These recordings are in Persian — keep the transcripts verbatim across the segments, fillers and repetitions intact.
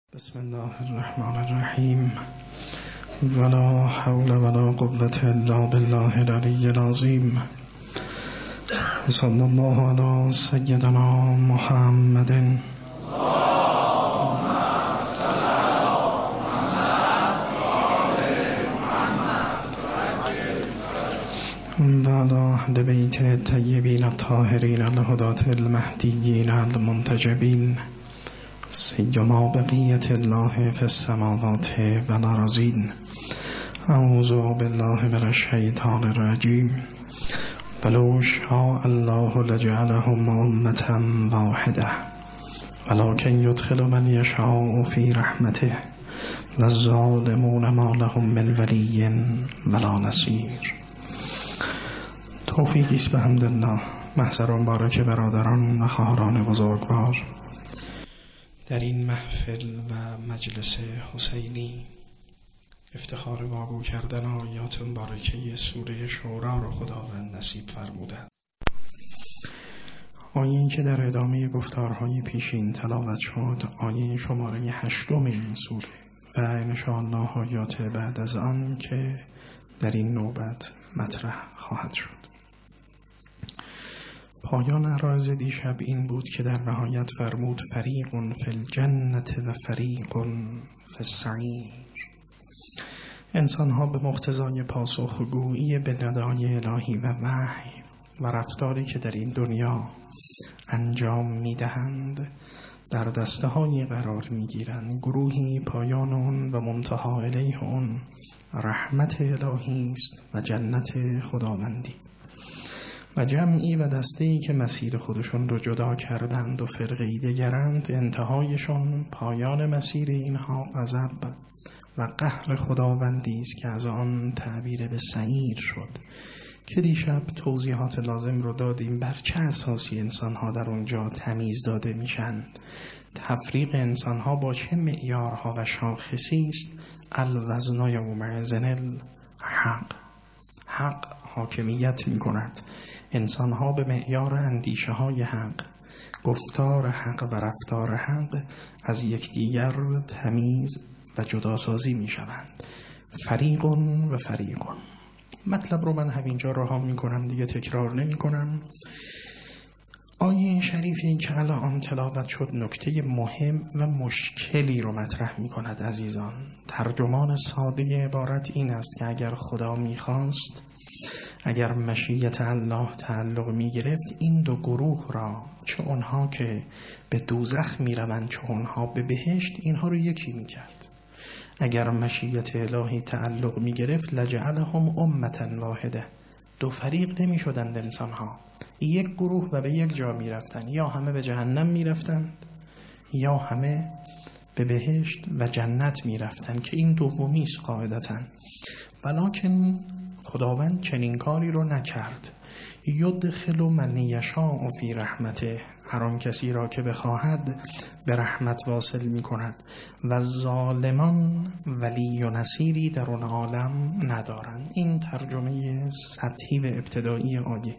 بسم الله الرحمن الرحیم ولا حول ولا قوة الا بالله العلی العظیم صلی الله علی سیدنا محمد وعلى اهل بیت الطیبین الطاهرین الهداة المهدیین المنتجبین سیما بقیت الله فی السماوات والارضین. اعوذ بالله من الشیطان الرجیم. ولو شاء الله لجعلهم امة واحدة ولكن يدخل من يشاء في رحمته والظالمون ما لهم من ولی ولا نصیر. توفیقی است بحمدالله. محضر مبارک برادران و خواهران بزرگوار، در این محفل و مجلس حسینی افتخار واگو کردن آیات مبارکه سوره شورا را خداوند نصیب فرمودند. آیه این که در ادامه گفتارهای پیشین تلاوت شد آیه شماره هشتم این سوره و انشاءالله آیات بعد از آن که در این نوبت مطرح خواهد شد. پایان عرایض دیشب این بود که در نهایت فرمود فریق فی الجنة و فریق فی السعیر. انسانها به مقتضای پاسخگویی به ندای الهی و وحی و رفتاری که در این دنیا انجام میدهند در دسته های قرار میگیرند. گروهی پایان اون و منتها الیه اون رحمت الهی است و جنت خداوندی، و جمعی و دسته‌ای که مسیر خودشون رو جدا کردند و فرقه‌ای دگرند، انتهایشون پایان مسیر اینها غضب و قهر خداوندی است که از آن تعبیر به سعیر شد که دیشب توضیحات لازم رو دادیم بر چه اساسی انسان‌ها در اونجا تمیز داده میشن، تفریق انسان‌ها با چه معیارها و شاخصی است. الوزن یومئذ الحق، حق حاکمیت می کند. انسان ها به معیار اندیشه های حق، گفتار حق و رفتار حق از یکدیگر تمیز و جداسازی می شوند. فریق و فریق. مطلب رو من همینجا رها می کنم، دیگه تکرار نمی کنم. آیه شریفی که الان تلاوت شد نکته مهم و مشکلی رو مطرح می کند عزیزان. ترجمان ساده عبارت این است که اگر خدا می خواست، اگر مشیت الله تعلق می گرفت، این دو گروه را، چه اونها که به دوزخ می روند چه اونها به بهشت، اینها رو یکی می کرد. اگر مشیت الهی تعلق می گرفت لجعلهم امة واحده، دو فریق نمی شدند انسان ها، یک گروه و به یک جا می رفتن، یا همه به جهنم می رفتند یا همه به بهشت و جنت می رفتن که این دومی است قاعدتاً. ولکن خداوند چنین کاری رو نکرد. یدخل من یشاء فی رحمته، هر آن کسی را که بخواهد به رحمت واصل می کند. و ظالمان ولی و نصیری در اون عالم ندارند. این ترجمه سطحی و ابتدایی آیه.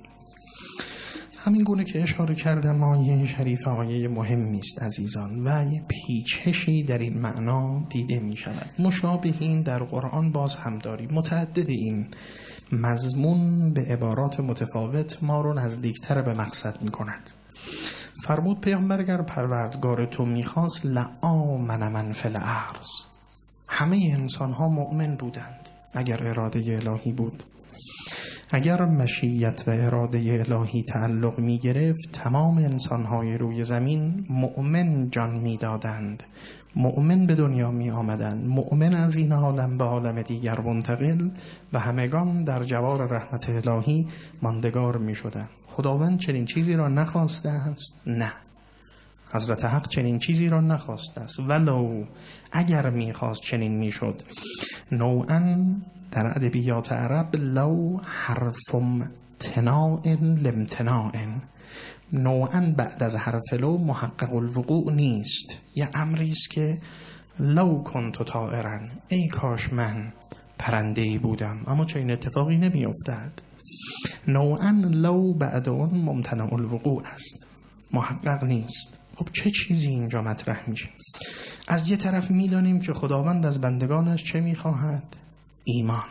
همین گونه که اشاره کردم آیه شریف آیه مهمی است عزیزان و یه پیچشی در این معنا دیده می شود. مشابه این در قرآن باز هم داریم. متعدد این مضمون به عبارات متفاوت ما رو نزدیکتر به مقصد می کند. فرمود پیامبر اگر پروردگار تو می خواست لآمن من فی الارض، همه انسان ها مؤمن بودند اگر اراده الهی بود. اگر مشیت و اراده الهی تعلق می گرفت، تمام انسان‌های روی زمین مؤمن جان می دادند، مؤمن به دنیا می آمدند، مؤمن از این عالم به عالم دیگر منتقل و همگان در جوار رحمت الهی ماندگار می شدند. خداوند چنین چیزی را نخواسته است؟ نه، حضرت حق چنین چیزی را نخواسته است. ولو اگر می خواست چنین می شد. نوعاً در ادبیات عرب لو حرف امتناع لامتناع، نوعاً بعد از حرف لو محقق الوقوع نیست. یه امری است که لو کنت طائرا، ای کاش من پرنده‌ای بودم، اما چه این اتفاقی نمی افتد. نوعاً لو بعد اون ممتنع الوقوع است، محقق نیست. خب چه چیزی اینجا مطرح میشه؟ از یه طرف میدانیم که خداوند از بندگانش چه میخواهد؟ ایمان،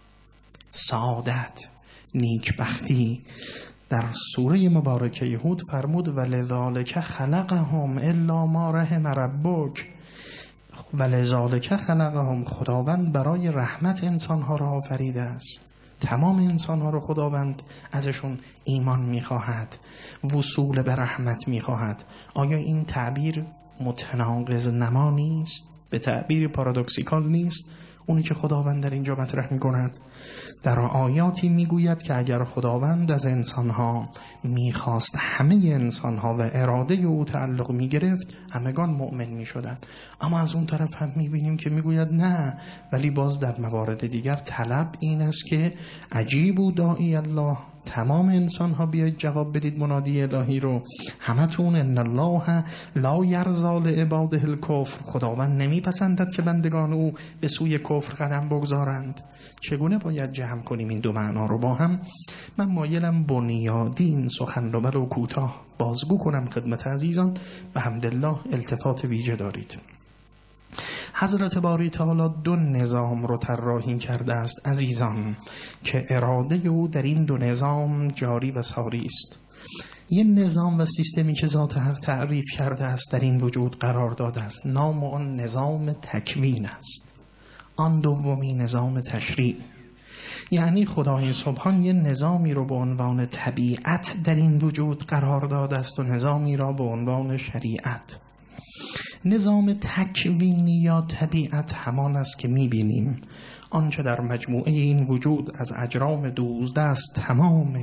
سعادت، نیکبختی. در سوره مبارکه هود فرمود ولذالک خلقهم الا ما رحم ربک. ولذالک خلقهم، خداوند برای رحمت انسانها را آفریده است. تمام انسانها را خداوند ازشون ایمان میخواهد، وصول به رحمت میخواهد. آیا این تعبیر متناقض نما نیست؟ به تعبیر پارادوکسیکال نیست اونی که خداوند در اینجا مطرح میکند؟ در آیاتی میگوید که اگر خداوند از انسانها میخواست همه انسانها و اراده او تعلق میگرفت، همگان مؤمن میشدند. اما از اون طرف هم میبینیم که میگوید نه، ولی باز در موارد دیگر طلب این است که عجیبوا داعی الله، تمام انسان ها بیاید جواب بدید منادی الهی رو. همتون ان الله لا یرضی لعباده الکفر، خداوند نمیپسندد که بندگان او به سوی کفر قدم بگذارند. چگونه باید جمع کنیم این دو معنا رو با هم؟ من مایلم بنیادی این سخن رو ولو کوتاه بازگو کنم خدمت عزیزان. به حمدالله التفات ویژه دارید. حضرت باری تعالی دو نظام رو طراحی کرده است عزیزان که اراده او در این دو نظام جاری و ساری است. یه نظام و سیستمی که ذات حق تعریف کرده است در این وجود قرار داده است، نام آن نظام تکوین است. آن دومی نظام تشریع، یعنی خدای سبحان یه نظامی رو به عنوان طبیعت در این وجود قرار داده است و نظامی را به عنوان شریعت. نظام تکوینی یا طبیعت همان است که می‌بینیم آنچه در مجموعه این وجود از اجرام دوزده است، تمام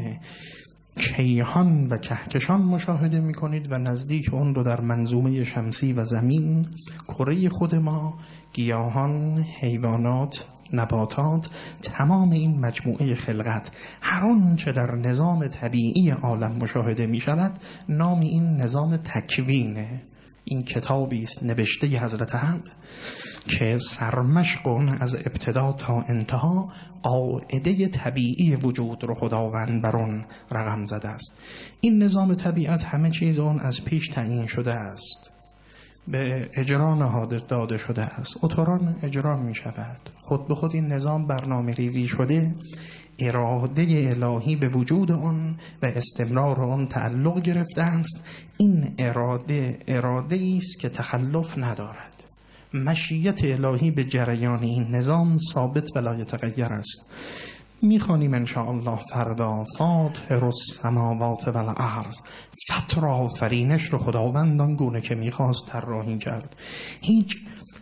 کیهان و کهکشان مشاهده می‌کنید و نزدیک اون رو در منظومه شمسی و زمین، کره خود ما، گیاهان، حیوانات، نباتات، تمام این مجموعه خلقت، هر آنچه در نظام طبیعی عالم مشاهده می‌شود نام این نظام تکوینه. این کتابی است نوشته حضرت حق که سرمشق اون از ابتدا تا انتها قاعده طبیعی وجود رو خداوند بر اون رقم زده است. این نظام طبیعت همه چیز اون از پیش تعیین شده است، به اجرا نهاده داده شده است، اتران اجرا می شود. خود به خود این نظام برنامه ریزی شده، اراده الهی به وجود آن و استمرار آن تعلق گرفته است. این اراده اراده است که تخلف ندارد. مشیت الهی به جریان این نظام ثابت و لا یتغیر است. میخوانیم انشاءالله فردا فاطر السماوات و الارض، فطر آفرینش رو خداوند آن گونه که میخواست طراحی کرد. هیچ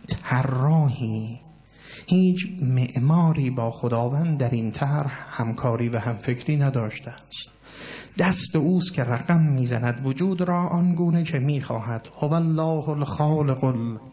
طراحی، هیچ معماری با خداوند در این طرح همکاری و همفکری نداشته است. دست اوست که رقم میزند وجود را آنگونه که میخواهد. هو الله الخالق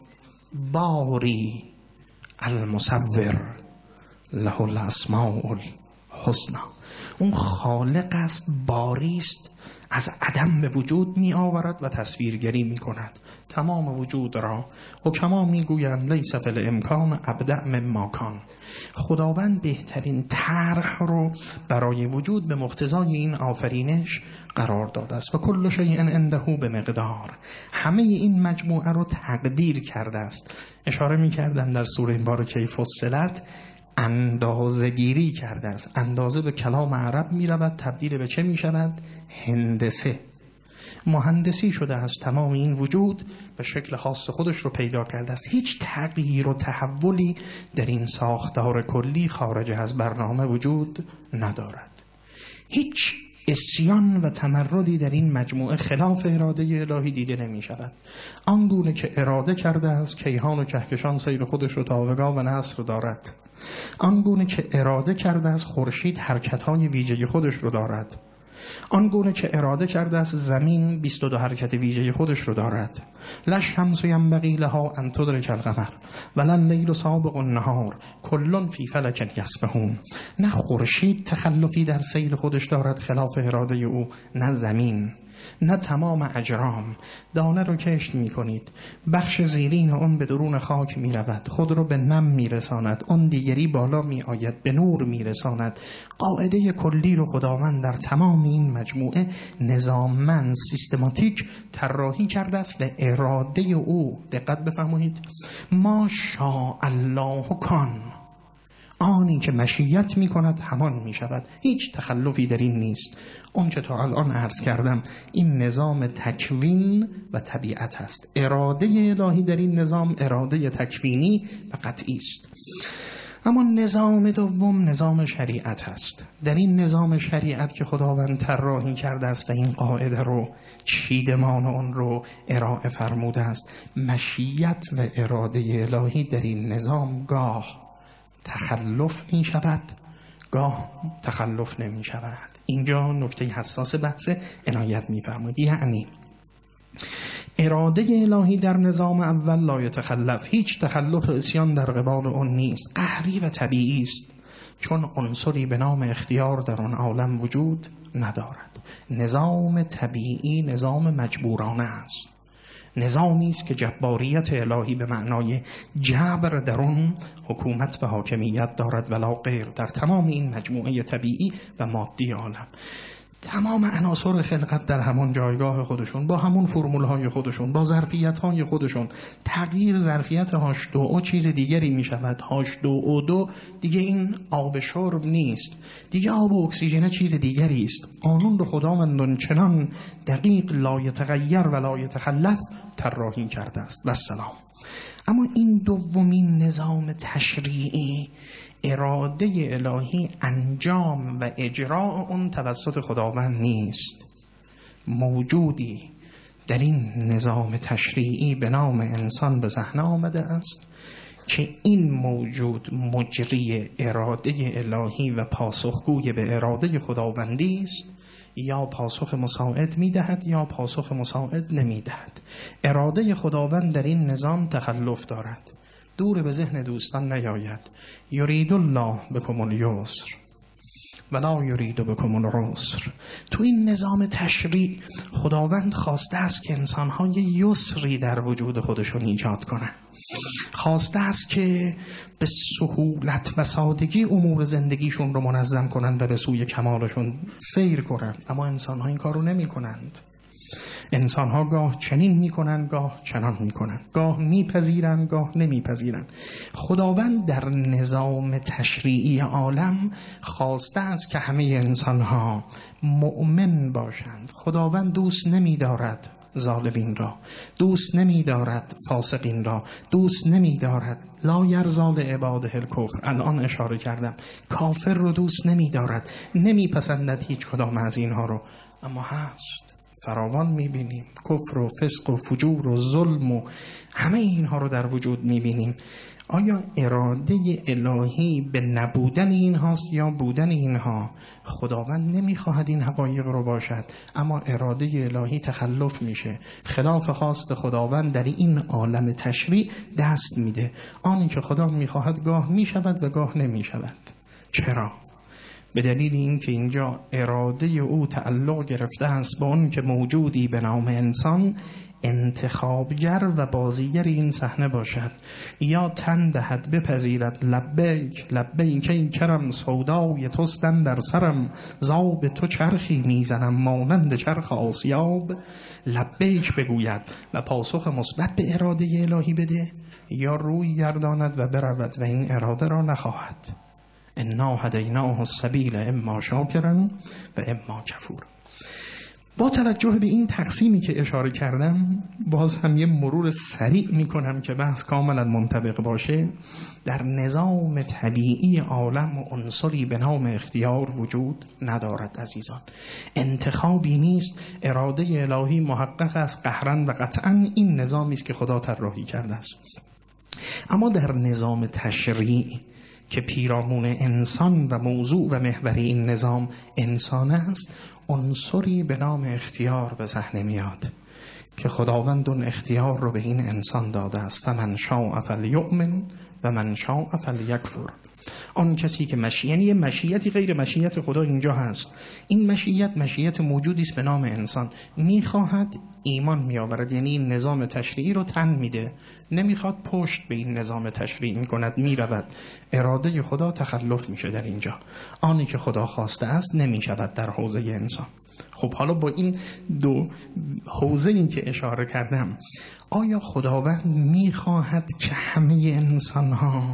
الباری المصور له الاسماء الحسنى. اون خالق است، باری است، از عدم به وجود می آورد و تصویرگری می کند تمام وجود را. و کما می گویند لیس فی الامکان ابدع مما کان. خداوند بهترین طرح رو برای وجود به مقتضای این آفرینش قرار داده است. و کل شیء عنده به مقدار، همه این مجموعه رو تقدیر کرده است. اشاره می کردن در سوره مبارکه فصلت اندازه گیری کرده است. اندازه به کلام عرب می رود تبدیل به چه می شود؟ هندسه. مهندسی شده است تمام این وجود به شکل خاص خودش رو پیدا کرده است. هیچ تغییر و تحولی در این ساختار کلی خارج از برنامه وجود ندارد. هیچ اسیان و تمردی در این مجموعه خلاف اراده الهی دیده نمی شود. آنگونه که اراده کرده است کیهان و کهکشان سیر خودش رو تابگاه و نصر دارد. آنگونه که اراده کرده است خورشید حرکت‌های ویژه خودش رو دارد. آنگونه که اراده کرده است زمین بیست و دو حرکت ویژه خودش رو دارد. لا الشمس ینبغی لها ان تدرک القمر ولا اللیل سابق النهار کل فی فلک یسبحون. نه خورشید تخلفی در سیر خودش دارد خلاف اراده او، نه زمین. نه تمام اجرام. دانه رو کشت می کنید، بخش زیرین اون به درون خاک می رود، خود رو به نم می رساند، اون دیگری بالا می آید، به نور می رساند. قاعده کلی رو خداوند در تمام این مجموعه نظاممند سیستماتیک طراحی کرده است به اراده او. دقت بفرمایید، ما شاء الله کان، آنی که مشیت می کند همان می شود. هیچ تخلفی در این نیست. اون چه تا الان عرض کردم این نظام تکوین و طبیعت است. اراده الهی در این نظام اراده تکوینی و قطعی است. اما نظام دوم نظام شریعت است. در این نظام شریعت که خداوند طراحی کرده است و این قاعده رو چیدمان اون رو ارائه فرموده است، مشیت و اراده الهی در این نظام گاه تخلف می شود، گاه تخلف نمی شود. اینجا نکته حساس بحث عنایت می فرمود. یعنی اراده الهی در نظام اول لا یتخلف، هیچ تخلف اسیان در قبال اون نیست، قهری و طبیعی است، چون عنصری به نام اختیار در آن عالم وجود ندارد. نظام طبیعی نظام مجبورانه است، نظامی است که جباریت الهی به معنای جبر در اون حکومت و حاکمیت دارد ولا غیر در تمام این مجموعه طبیعی و مادی عالم. تمام عناصر خلقت در همان جایگاه خودشون، با همون فرمولهای خودشون، با ظرفیت‌های خودشون. تغییر ظرفیت هاش دو او چیز دیگری می شود. هاش دو او دو دیگه این آب شرب نیست، دیگه آب و اکسیژن چیز دیگری است. قانون رو خداوند چنان دقیق لا یتغیر و لا یتخلف طراحی کرده است و سلام. اما این دومین نظام تشریعی، اراده الهی انجام و اجراء اون توسط خداوند نیست. موجودی در این نظام تشریعی به نام انسان به صحنه آمده است که این موجود مجری اراده الهی و پاسخگوی به اراده خداوندی است. یا پاسخ مساعد میدهد یا پاسخ مساعد نمیدهد. اراده خداوند در این نظام تخلف دارد، دور به ذهن دوستان نیاید. یرید الله بکم الیسر ولا یرید بکم العسر. تو این نظام تشریع خداوند خواسته است که انسان‌ها یسری در وجود خودشون ایجاد کنند، خواسته است که به سهولت و سادگی امور زندگیشون رو منظم کنند و به سوی کمالشون سیر کنند. اما انسان‌ها این کار رو نمی کنند. انسان‌ها گاه چنین می‌کنند گاه چنان می‌کنند، گاه می‌پذیرند گاه نمی‌پذیرند. خداوند در نظام تشریعی عالم خواسته است که همه انسان‌ها مؤمن باشند. خداوند دوست نمی‌دارد ظالمین را، دوست نمی‌دارد فاسقین را، دوست نمی‌دارد لا یرضی لعباده الکفر. الان اشاره کردم کافر رو دوست نمی‌دارد، نمی‌پسندد هیچ کدام از اینها رو. اما هست فراوان میبینیم، کفر و فسق و فجور و ظلم و همه اینها رو در وجود میبینیم. آیا اراده الهی به نبودن اینهاست یا بودن اینها؟ خداوند نمیخواهد این حقایق رو باشد، اما اراده الهی تخلف میشه، خلاف خواست خداوند در این عالم تشریع دست میده. آنی که خدا میخواهد گاه میشود و گاه نمیشود. چرا؟ به دلیل این که اینجا اراده او تعلق گرفته است با اون که موجودی به نام انسان انتخابگر و بازیگر این صحنه باشد. یا تن دهد بپذیرد لبیک لبیک این کرم سودای توستن در سرم، زاب تو چرخی میزنم مانند چرخ آسیاب. لبیک بگوید و پاسخ مثبت به اراده الهی بده، یا روی گرداند و برود و این اراده را نخواهد. انا هدیناه السبیل اما شاکرا و اما کفور. با توجه به این تقسیمی که اشاره کردم باز هم یه مرور سریع میکنم که بحث کاملا منطبق باشه. در نظام طبیعی عالم و عنصری به نام اختیار وجود ندارد عزیزان. انتخابی نیست، اراده الهی محقق است قهرا و قطعا. این نظامی است که خدا طراحی کرده است. اما در نظام تشریع که پیرامون انسان و موضوع و محور این نظام انسان است، عنصری به نام اختیار به صحنه میاد که خداوند اون اختیار رو به این انسان داده است. فمن شاء فلیؤمن و من شاء فلیکفر. آن کسی که مشیت، یعنی مشیتی غیر مشیت خدا اینجا هست. این مشیت مشیت موجودی است به نام انسان. میخواهد ایمان میآورد، یعنی این نظام تشریعی رو تن میده، نمیخواد پشت به این نظام تشریعی میکند، میرود. اراده خدا تخلف میشه در اینجا. آنی که خدا خواسته است نمیشود در حوزه انسان. خب حالا با این دو حوزه این که اشاره کردم، آیا خداوند میخواهد که همه انسان ها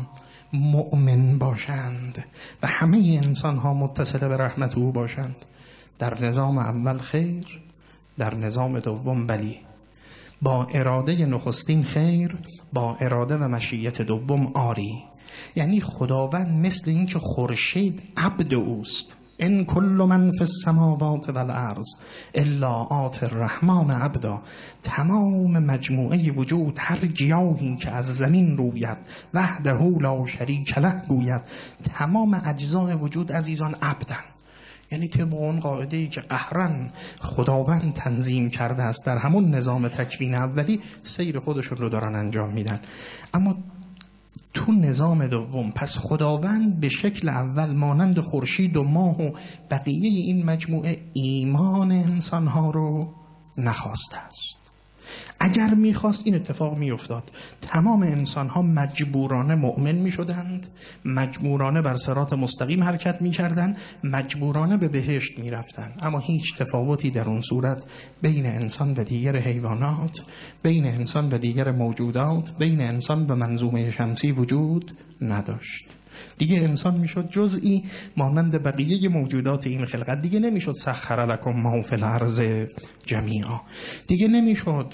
مؤمن باشند و همه انسان ها متصل به رحمت او باشند؟ در نظام اول خیر، در نظام دوم بلی. با اراده نخستین خیر، با اراده و مشیت دوم آری. یعنی خداوند مثل این که خورشید عبد اوست. ان کل من فی السماوات والارض الا آتی الرحمن عبدا. تمام مجموعه وجود، هر گیاهی که از زمین روید وحده لا شریک له گوید، تمام اجزای وجود عزیزان عبدن. یعنی طبق اون قاعده‌ای که قهرن خداوند تنظیم کرده است در همون نظام تکوین اولی، سیر خودشون رو دارن انجام میدن. اما تو نظام دوم پس خداوند به شکل اول مانند خورشید و ماه و بقیه این مجموعه ایمان انسانها رو نخواسته است. اگر میخواست این اتفاق میافتاد، تمام انسانها مجبورانه مؤمن میشدند، مجبورانه بر صراط مستقیم حرکت میکردند، مجبورانه به بهشت میرفتند. اما هیچ تفاوتی در اون صورت بین انسان و دیگر حیوانات، بین انسان و دیگر موجودات، بین انسان و منظومه شمسی وجود نداشت. دیگه انسان میشد جزئی مانند بقیه موجودات این خلقت. دیگه نمیشد سخر لکم ما فی الارض جمیعا. دیگه نمیشد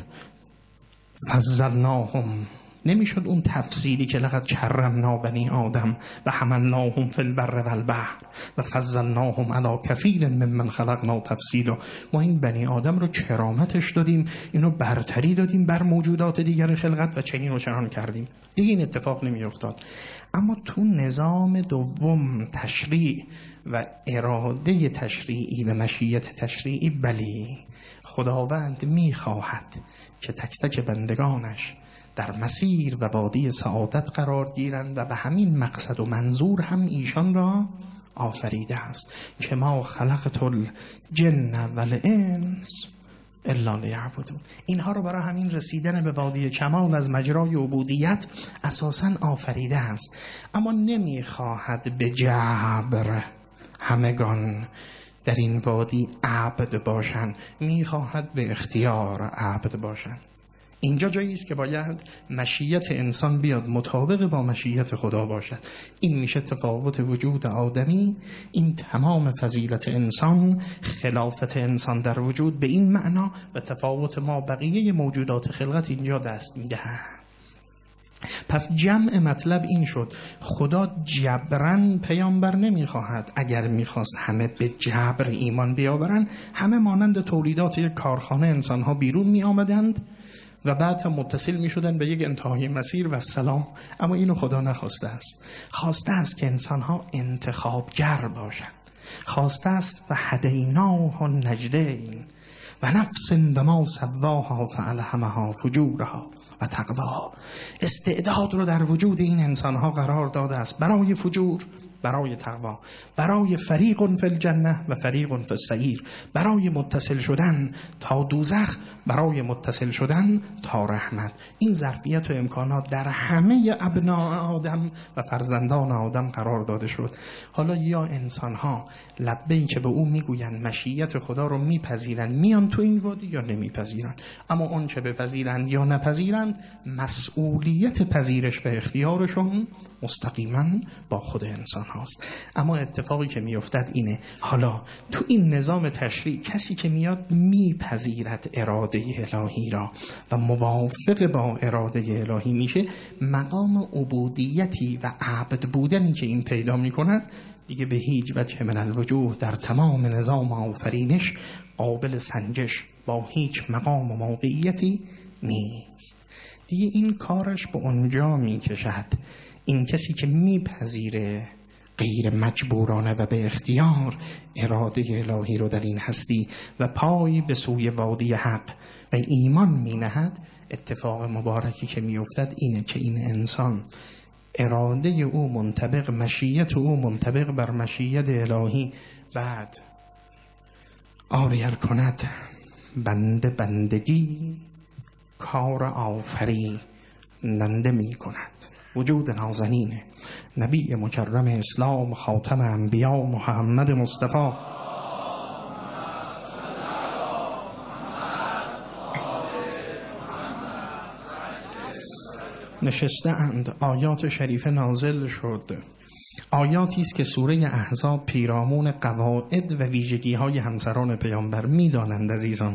فضلناهم، نمیشد اون تفصیلی که لقد کرمنا بنی آدم و حملناهم فی البر والبحر و فضلناهم علی کثیر ممن خلقنا تفصیلا. ما این بنی آدم رو کرامتش دادیم، اینو برتری دادیم بر موجودات دیگر خلقت و چنین و چنان کردیم. دیگه این اتفاق نمی افتاد. اما تو نظام دوم تشریع و اراده تشریعی و مشیت تشریعی، بلی خداوند میخواهد که تک تک بندگانش در مسیر و وادی سعادت قرار گیرند و به همین مقصد و منظور هم ایشان را آفریده است که ما خلقت الجن والانس الا لیعبدون. اینها رو برای همین رسیدن به وادی کمال از مجرای عبودیت اساساً آفریده است. اما نمیخواهد به جبر همگان در این وادی عبد باشند، میخواهد به اختیار عبد باشند. اینجا جایی است که باید مشیت انسان بیاد مطابق با مشیت خدا باشد. این میشه تفاوت وجود آدمی، این تمام فضیلت انسان، خلافت انسان در وجود به این معنا و تفاوت ما بقیه موجودات خلقت اینجا دست میدهد. پس جمع مطلب این شد خدا جبران پیامبر نمیخواهد. اگر میخواست همه به جبر ایمان بیاورن، همه مانند تولیدات یک کارخانه انسانها بیرون می آمدند و بعد هم متصل می شدن به یک انتهای مسیر و سلام. اما اینو خدا نخواسته است. خواسته است که انسانها انتخابگر باشند. خواسته است و هدیناه النجدین و نفس و ما سواها فالهمها فجورها و تقواها. استعداد رو در وجود این انسانها قرار داده است برای فجور، برای تقوا، برای فریق فی الجنه و فریق فی السعیر، برای متصل شدن تا دوزخ، برای متصل شدن تا رحمت. این ظرفیت و امکانات در همه ابناء آدم و فرزندان آدم قرار داده شد. حالا یا انسان‌ها لبه‌ای که به او میگویند مشیت خدا رو میپذیرند، میان تو این وادی، یا نمیپذیرند. اما اون چه بپذیرند یا نپذیرند، مسئولیت پذیرش به اختیارشون مستقیما با خود انسان هاست. اما اتفاقی که میافتد اینه، حالا تو این نظام تشریع کسی که میاد میپذیرد اراده الهی را و موافق با اراده الهی میشه، مقام عبودیتی و عبد بودنی که این پیدا میکند دیگه به هیچ وجه من الوجوه در تمام نظام آفرینش قابل سنجش با هیچ مقام و موقعیتی نیست. دیگه این کارش به اونجا میکشد این کسی که میپذیره غیر مجبورانه و به اختیار اراده الهی رو در این هستی و پای به سوی وادی حق و ایمان می نهد، اتفاق مبارکی که می افتد اینه که این انسان اراده او منطبق، مشیت او منطبق بر مشیت الهی، بعد آریر کند بنده بندگی کار آفری ننده می کند. وجود نازنین نبی مکرم اسلام خاتم انبیا محمد مصطفی نشسته اند. آیات شریفه نازل شد. آیاتی است که سوره احزاب پیرامون قواعد و ویژگی های همسران پیامبر می‌دانند. عزیزان،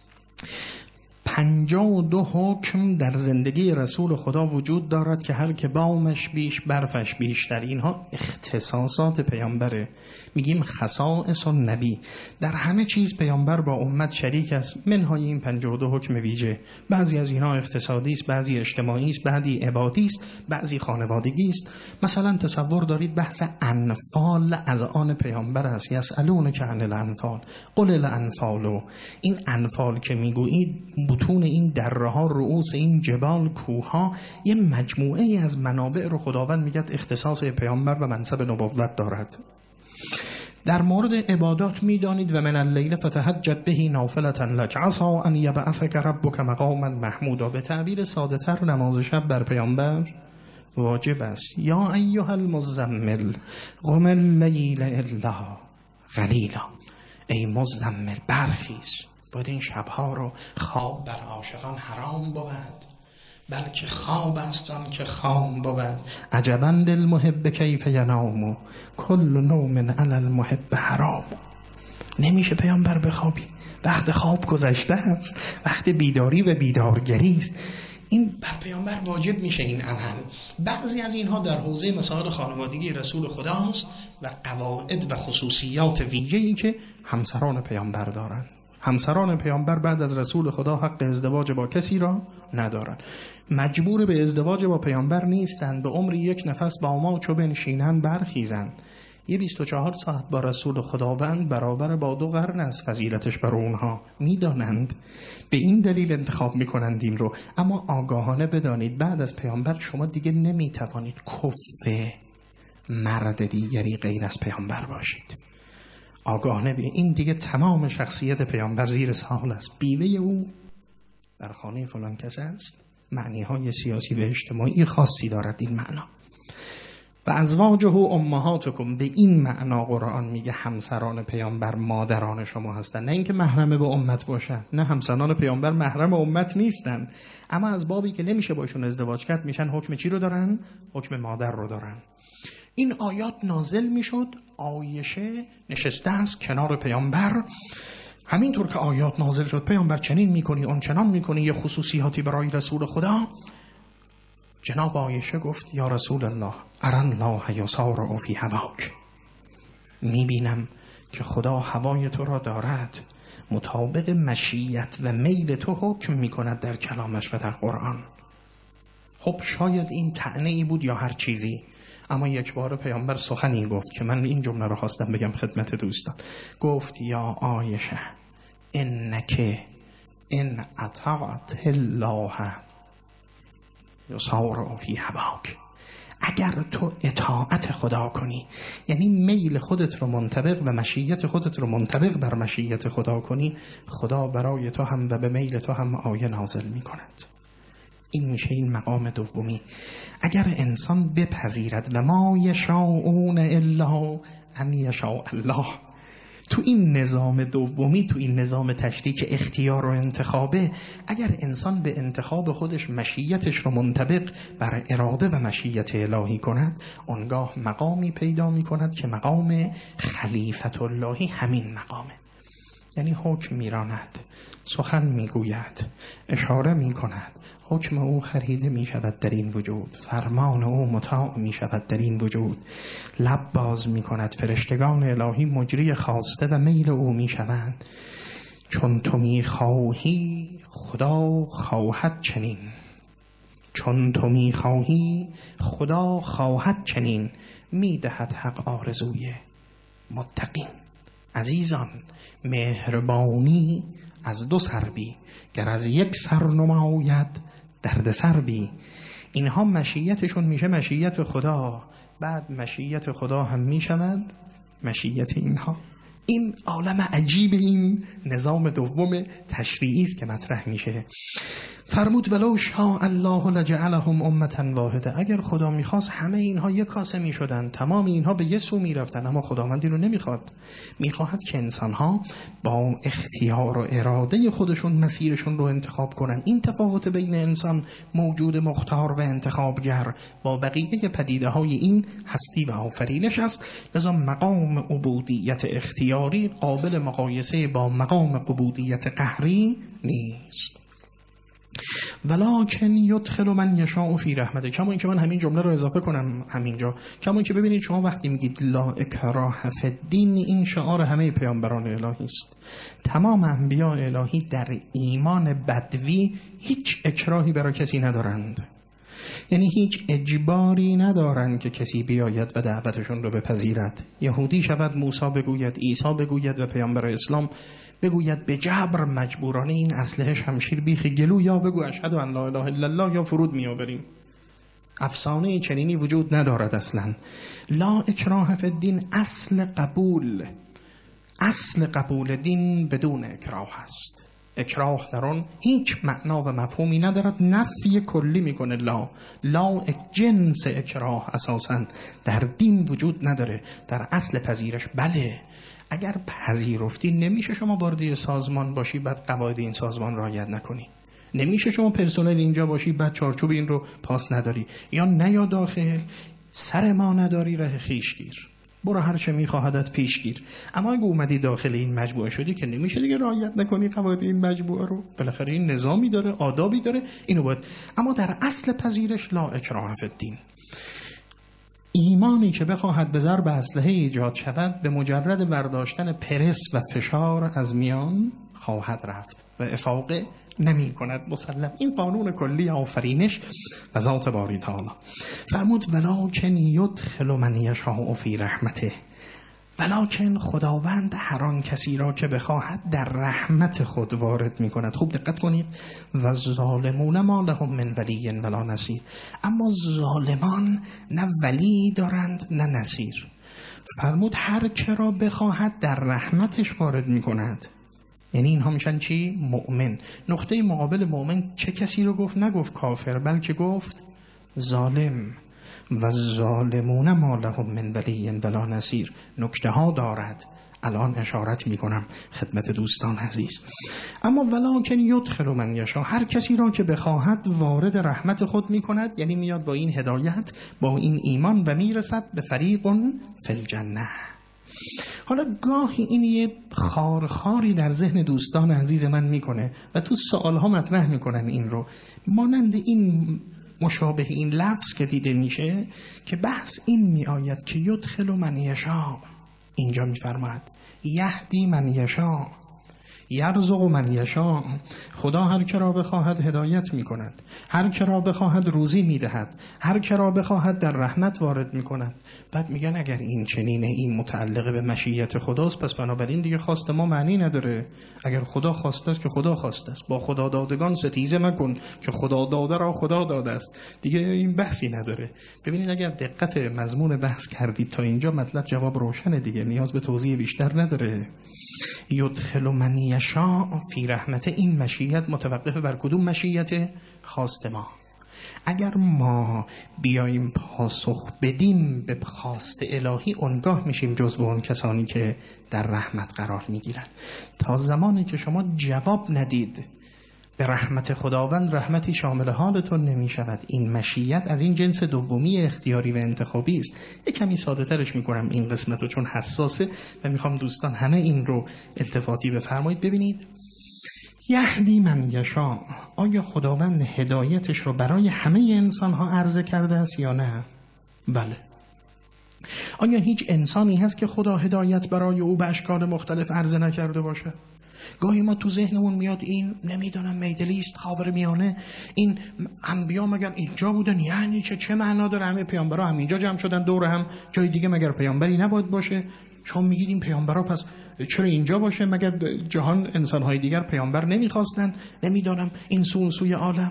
پنجاه و دو حکم در زندگی رسول خدا وجود دارد که هر که بامش بیش برفش بیشتر. اینها اختصاصات پیامبره، میگیم خصائص النبی. در همه چیز پیامبر با امت شریک است، منهای این پنجاه و دو حکم ویژه. بعضی از اینها اقتصادی است، بعضی اجتماعی است، بعضی عبادی است، بعضی خانوادگی است. مثلا تصور دارید بحث انفال از آن پیامبر است. یسالونک عن الانفال قل الانفال. این انفال که میگویید، بطون این دره ها، رؤوس این جبال، کوه ها، یه مجموعه ای از منابع رو خداوند میگه اختصاص پیامبر و منصب نبوت دارد. در مورد عبادات میدانید و من اللیل فتهجد به نافلة لک عسى ان یبعثک ربک مقاما محمودا. به تعبیر ساده تر، نماز شب بر پیامبر واجب است. یا ایها المزمل قم اللیل الا قلیلا. ای مزمل برخیز، باید این شبها رو. خواب بر عاشقان حرام بود، بلکه خواب است آن که خام بود. عجبا للمحب کیف ینام کل نوم علی المحب حرام. نمیشه پیامبر بخوابی، وقت خواب گذشته است، وقت بیداری و بیدارگری است. این بر پیامبر واجب میشه این عمل. بعضی از اینها در حوزه مسائل خانوادگی رسول خداست و قواعد و خصوصیات ویژه‌ای که همسران پیامبر دارند. همسران پیامبر بعد از رسول خدا حق ازدواج با کسی را ندارند. مجبور به ازدواج با پیامبر نیستند. به عمر یک نفس با ما چو بنشینند برخیزند. یه بیست و چهار ساعت با رسول خداوند برابر با دو قرن است فضیلتش بر اونها. میدانند، به این دلیل انتخاب میکنند این رو. اما آگاهانه بدانید بعد از پیامبر شما دیگه نمیتوانید کف مرد دیگری غیر از پیامبر باشید. آگاهانه به این دیگه تمام شخصیت پیامبر زیر سوال است. بیوه او در خانه فلان کس است، معنی های سیاسی و اجتماعی خاصی دارد این معنا. و ازواجه امهاتکم، به این معنا قرآن میگه همسران پیامبر مادران شما هستند. نه اینکه محرم به امت باشن، نه، همسران پیامبر محرم امت نیستن، اما از بابی که نمیشه باشون ازدواج کرد میشن حکم چی رو دارن؟ حکم مادر رو دارن. این آیات نازل میشد، عایشه نشسته است کنار پیامبر. همینطور که آیات نازل شد، پیامبر چنین میکنی، اون چنان میکنی، یه خصوصیاتی برای رسول خدا. جناب عایشه گفت یا رسول الله ارن الله یسارع فی هواک. میبینم که خدا هوای تو را دارد، مطابق مشیت و میل تو حکم میکند در کلامش و در قرآن. خب شاید این طعنه‌ای بود یا هر چیزی، اما یک بار پیامبر سخنی گفت که من این جمله رو خواستم بگم خدمت دوستان. گفت یا عایشه انک ان اطعت الله یسارع فی هواک. اگر تو اطاعت خدا کنی، یعنی میل خودت رو منطبق و مشیت خودت رو منطبق بر مشیت خدا کنی، خدا برای تو هم و به میل تو هم آیه نازل می کند. این میشه این مقام دومی. اگر انسان بپذیرد و ما یشاءون الا ان یشاء الله، تو این نظام دومی، تو این نظام تشریک اختیار و انتخابه، اگر انسان به انتخاب خودش مشیتش رو منطبق بر اراده و مشیت الهی کند، آنگاه مقامی پیدا می کند که مقام خلیفت اللهی همین مقامه. یعنی حکم میراند، سخن میگوید، اشاره میکند، حکم او خریده میشود در این وجود، فرمان او مطاع میشود در این وجود، لب باز میکند، فرشتگان الهی مجری خواسته و میل او میشوند. چون تو میخواهی خدا خواهد چنین. چون تو میخواهی خدا خواهد چنین، میدهد حق آرزوی متقین. عزیزان مهربانی از دو سر بی، گر از یک سر نماید درد سر بی. اینها مشیتشون میشه مشیت خدا، بعد مشیت خدا هم میشود مشیت اینها. این عالم عجیب این نظام دوم تشریعی است که مطرح میشه. فرمود ولو شاء الله لجعلهم امة واحده. اگر خدا میخواست همه اینها یک کاسه میشدن، تمام اینها به یه سو میرفتن، اما خداوند این رو نمیخواد. میخواهد که انسانها با اختیار و اراده خودشون مسیرشون رو انتخاب کنن. این تفاوت بین انسان موجود مختار و انتخابگر با بقیه پدیده های این هستی و آفرینش است. لذا مقام عبودیت اختیاری قابل مقایسه با مقام عبودیت قهری نیست. ولکن یدخل من یشاء فی رحمته. کما اینکه من همین جمله رو اضافه کنم همینجا، کما اینکه ببینید شما وقتی میگید لا اکراه فی الدین، این شعار همه پیامبران الهی است. تمام انبیاء الهی در ایمان بدوی هیچ اکراهی برای کسی ندارند، یعنی هیچ اجباری ندارند که کسی بیاید و دعوتشون رو بپذیرد. یهودی شود موسی بگوید، عیسی بگوید و پیامبر اسلام بگوید به جبر مجبورانه این اسلحه شمشیر بیخ گلو، یا بگو اشهد ان لا اله الا الله، یا فرود میآوریم. افسانه چنینی وجود ندارد اصلا. لا اکراه فی الدین اصل قبول، اصل قبول دین بدون اکراه است. اکراه در آن هیچ معنا و مفهومی ندارد، نفی کلی میکنه. لا لا جنس اکراه اساسا در دین وجود نداره. در اصل پذیرش بله، اگر پذیرفتی نمیشه شما وارد سازمان باشی بعد قواعد این سازمان رعایت نکنی. نمیشه شما پرسنل اینجا باشی بعد چارچوب این رو پاس نداری، یا نیا داخل سر ما نداری ره خیشگیر، برو هر چه میخواهدت پیشگیر. اما اگه اومدی داخل این مجموعه شدی که نمیشه دیگه رعایت نکنی قواعد این مجموعه رو. بالاخره این نظامی داره، آدابی داره، اینو باید. اما در اصل پذیرش لا اکراه فی الدین. ایمانی که بخواهد به ضرب اسلحه ایجاد شود، به مجرد برداشتن پرس و فشار از میان خواهد رفت و افاقه نمی کند مسلم. این قانون کلی آفرینش و ذات باری تعالی. فرمود ولکن یدخل من یشاء فی رحمته. ولکن خداوند هر آن کسی را که بخواهد در رحمت خود وارد می کند. خوب دقت کنید. و ظالمون ما لهم من ولی ولا نصیر. اما ظالمان نه ولی دارند نه نصیر. فرمود هر که را بخواهد در رحمتش وارد می کند. یعنی اینها میشن چی؟ مؤمن. نقطه مقابل مؤمن چه کسی رو گفت؟ نگفت کافر، بلکه گفت ظالم. و ظالمون ما لهم من ولی ولا نصیر. نکته ها دارد، الان اشارت میکنم خدمت دوستان عزیز. اما ولکن یدخل من یشاء، هر کسی را که بخواهد وارد رحمت خود میکند، یعنی میاد با این هدایت با این ایمان و میرسد به فریق فی الجنه. حالا گاهی این یه خارخاری در ذهن دوستان عزیز من میکنه و تو سوالها مطرح میکنن این رو، مانند این مشابه این لفظ که دیده میشه که بحث این میآید که یدخل من یشاء. اینجا میفرماید یهدی من یشاء، یرزق من یشاء. خدا هر که را بخواهد هدایت میکند، هر که را بخواهد روزی میدهد، هر که را بخواهد در رحمت وارد میکند. بعد میگن اگر این چنینه، این متعلق به مشیت خداست، پس بنابراین دیگه خواست ما معنی نداره. اگر خدا خواسته است که خدا خواسته است. با خدا دادگان ستیزه مکن که خدا داده را خدا داده است. دیگه این بحثی نداره. ببینید اگر دقت مضمون بحث کردید تا اینجا مطلب جواب روشنه دیگه، نیاز به توضیح بیشتر نداره. یدخل من یشاء فی رحمته. این مشیت متوقف بر کدوم مشیت؟ خواست ما. اگر ما بیاییم پاسخ بدیم به خواست الهی، اونگاه میشیم جزو اون کسانی که در رحمت قرار میگیرند. تا زمانی که شما جواب ندید به رحمت خداوند، رحمتی شامل حالتون نمی شود. این مشیت از این جنس دومی اختیاری و انتخابی است. یک کمی ساده ترش می کنم این قسمت رو چون حساسه و میخوام دوستان همه این رو التفاتی بفرمایید. ببینید یهدی من یشاء، آیا خداوند هدایتش رو برای همه انسان ها عرضه کرده است یا نه؟ بله. آیا هیچ انسانی هست که خدا هدایت برای او به اشکال مختلف عرضه نکرده باشه؟ گاهی ما تو ذهنمون میاد این نمیدونم میدلیست، خاورمیانه، این انبیا مگر اینجا بودن؟ یعنی چه چه معنا داره همه پیامبرا هم اینجا جمع شدن دور هم، جای دیگه مگر پیامبری نباید باشه؟ شما میگید این پیامبرا پس چرا اینجا باشه؟ مگر جهان انسان‌های دیگر پیامبر نمیخواستن؟ نمیدونم این سو اون سوی عالم.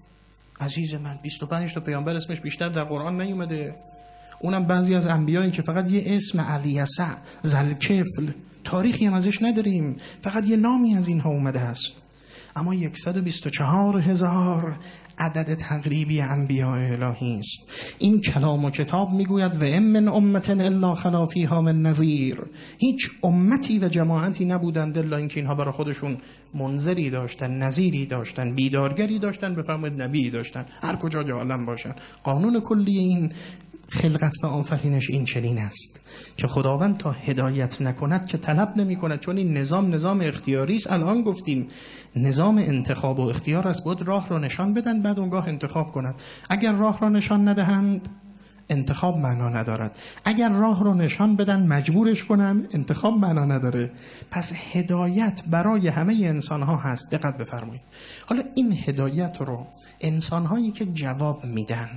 عزیز من بیست و پنج تا پیامبر اسمش بیشتر در قرآن نیومده، اونم بعضی از انبیایی که فقط یه اسم الیسع، ذوالکفل، تاریخی هم ازش نداریم، فقط یه نامی از اینها اومده است. اما صد و بیست و چهار هزار عدد تقریبی انبیاء الهی است. این کلام و کتاب میگوید و ام من امة الا خلا فیها من نذیر. هیچ امتی و جماعتی نبودند الا اینکه اینها برای خودشون منذری داشتن، نذیری داشتن، بیدارگری داشتن، بفرمایید نبی داشتن، هر کجا جا عالم باشن. قانون کلی این خلقت و آفرینش این چنین است که خداوند تا هدایت نکند که طلب نمی کند، چون این نظام نظام اختیاری است. الان گفتیم نظام انتخاب و اختیار است، بود راه را نشان بدن بعد اونگاه انتخاب کند. اگر راه را نشان ندهند انتخاب معنا ندارد، اگر راه را نشان بدن مجبورش کنن انتخاب معنا نداره. پس هدایت برای همه انسان ها هست. دقت بفرمایید. حالا این هدایت رو انسان هایی که جواب میدن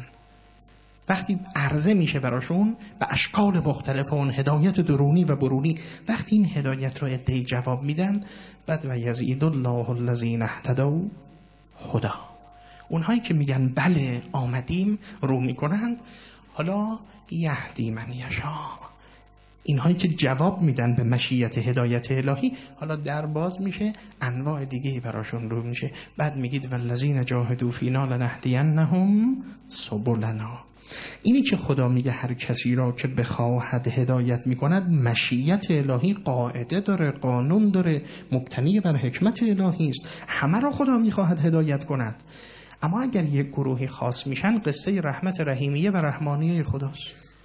وقتی عرضه میشه براشون به اشکال مختلف، اون هدایت درونی و برونی، وقتی این هدایت رو عده‌ای جواب میدن، بعد و یزید الله الذین اهتدوا هدا، اونهایی که میگن بله آمدیم رو میکنند، حالا یهدی من یشا، اینهایی که جواب میدن به مشیت هدایت الهی، حالا در باز میشه انواع دیگه براشون رو میشه. بعد میگید والذین جاهدوا فینا لنهدینهم سبلنا. اینی که خدا میگه هر کسی را که بخواهد هدایت میکند، مشیت الهی قاعده داره، قانون داره، مبتنی بر حکمت الهی است. همه را خدا میخواهد هدایت کند. اما اگر یک گروهی خاص میشن، قصه رحمت رحیمیه و رحمانیه خداست.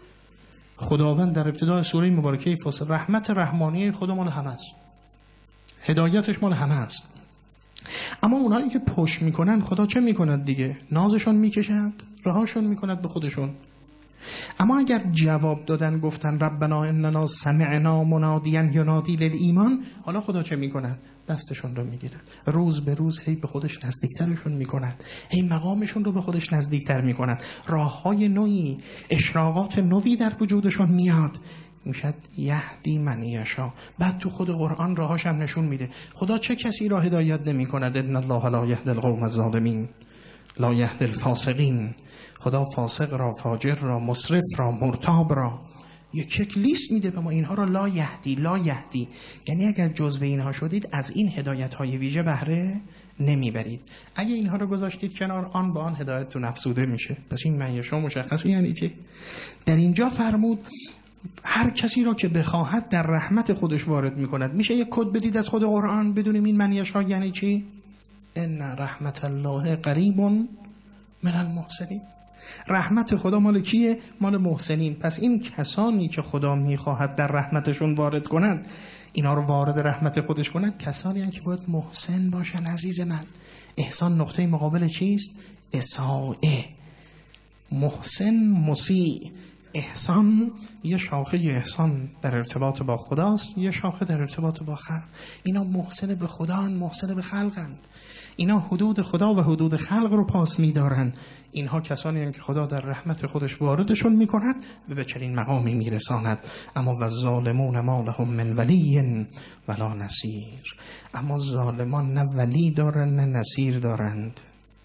خداوند در ابتدای سوره مبارکه فصل رحمت رحمانیه خدا مال همه است، هدایتش مال همه است. اما اونهایی که پشت میکنن، خدا چه میکند دیگه؟ نازشون میکشند، رهاشون میکند به خودشون. اما اگر جواب دادن گفتن ربنا اننا سمعنا منادیا ینادی للایمان، حالا خدا چه میکند؟ دستشون رو میگیرد، روز به روز هی به خودش نزدیکترشون میکند، هی مقامشون رو به خودش نزدیکتر میکند، راههای نوعی، اشراقات نوعی در وجودشون میاد، میشد یهدی من یشا. بعد تو خود قرآن راهاش هم نشون میده. خدا چه کسی را هدایت نمی کند؟ ان الله لا یهدی القوم الظالمین لا یهدی الفاسقین. خدا فاسق را، فاجر را، مسرف را، مرتاب را یک یک لیست میده به ما، اینها را لا یهدی لا یهدی، یعنی اگر جزو اینها شدید از این هدایت های ویژه بهره نمیبرید. اگه اینها رو گذاشتید کنار، آن به آن هدایتتون افزوده میشه. پس این معنی شما مشخصه یعنی چی؟ در اینجا فرمود هر کسی را که بخواهد در رحمت خودش وارد میکند. میشه یک کد بدید از خود قرآن بدونیم این معنیش ها یعنی چی؟ ان رحمت الله قریب من المحسنین. رحمت خدا مال کیه؟ مال محسنین. پس این کسانی که خدا میخواهد در رحمتشون وارد کنند، اینا رو وارد رحمت خودش کنند، کسانی هستند که باید محسن باشن. عزیز من، احسان نقطه مقابل چیست؟ اساءه. محسن مسیء. احسان یه شاخه احسان در ارتباط با خداست، یه شاخه در ارتباط با خلق. اینا محسن به خدا، محسن به خلقند. اینا حدود خدا و حدود خلق رو پاس می‌دارن. اینها کسانی هستند که خدا در رحمت خودش واردشون می‌کند و به چنین مقامی می‌رساند. اما و ظالمون ما لهم من ولی ولا نصیر. اما ظالمان نه ولی دارن نه نصیر دارند.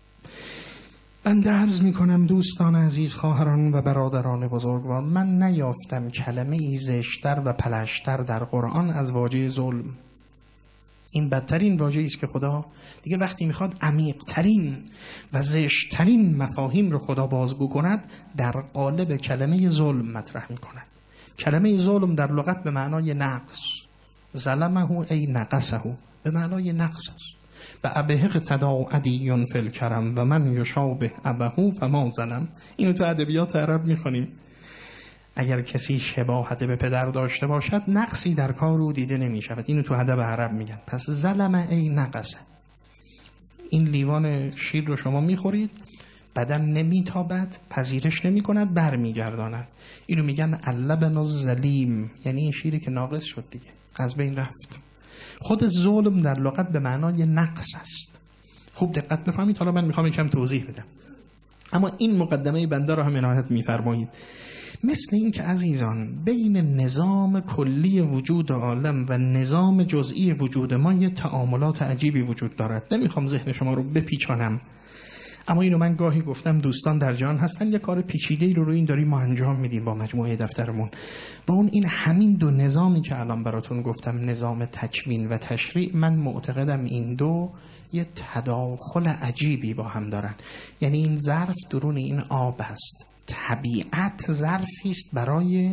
بنده عرض میکنم دوستان عزیز، خواهران و برادران بزرگوار، من نیافتم کلمه ای زشتر و پلشتر در قرآن از واژه ظلم. این بدترین واژه‌ای است که خدا دیگه وقتی میخواد عمیق‌ترین و زشت‌ترین مفاهیم رو خدا بازگو کند، در قالب کلمه ظلم مطرح میکند. کلمه ظلم در لغت به معنای نقص، ظلمه ای نقصه، به معنای نقص است. و ابهق تدا عدیون فی الکرم و من یشابه ابهو فما ظلم. اینو تو ادبیات عرب میخونیم. اگر کسی شباهت به پدر داشته باشد، نقصی در کار او دیده نمیشود. اینو تو ادب عرب میگن. پس ظلم ای نقصه. این لیوان شیر رو شما میخورید، بدن نمیتابد، پذیرش نمیکند، برمیگرداند. اینو میگن اللبن الظلیم، یعنی این شیری که ناقص شد دیگه، از بین رفت. خود ظلم در لغت به معنای نقص است. خوب دقت بفهمید، حالا من میخوام یکم توضیح بدم، اما این مقدمه بنده را هم عنایت میفرمایید. مثل این که عزیزان بین نظام کلی وجود عالم و نظام جزئی وجود ما یه تعاملات عجیبی وجود دارد. نمیخوام ذهن شما رو بپیچانم، اما اینو من گاهی گفتم، دوستان در جهان هستن یه کار پیچیده‌ای رو روی این داریم ما انجام میدیم با مجموعه دفترمون. با اون این همین دو نظامی که الان براتون گفتم، نظام تکوین و تشریع، من معتقدم این دو یه تداخل عجیبی با هم دارن. یعنی این ظرف درون این آب است، طبیعت ظرفی است برای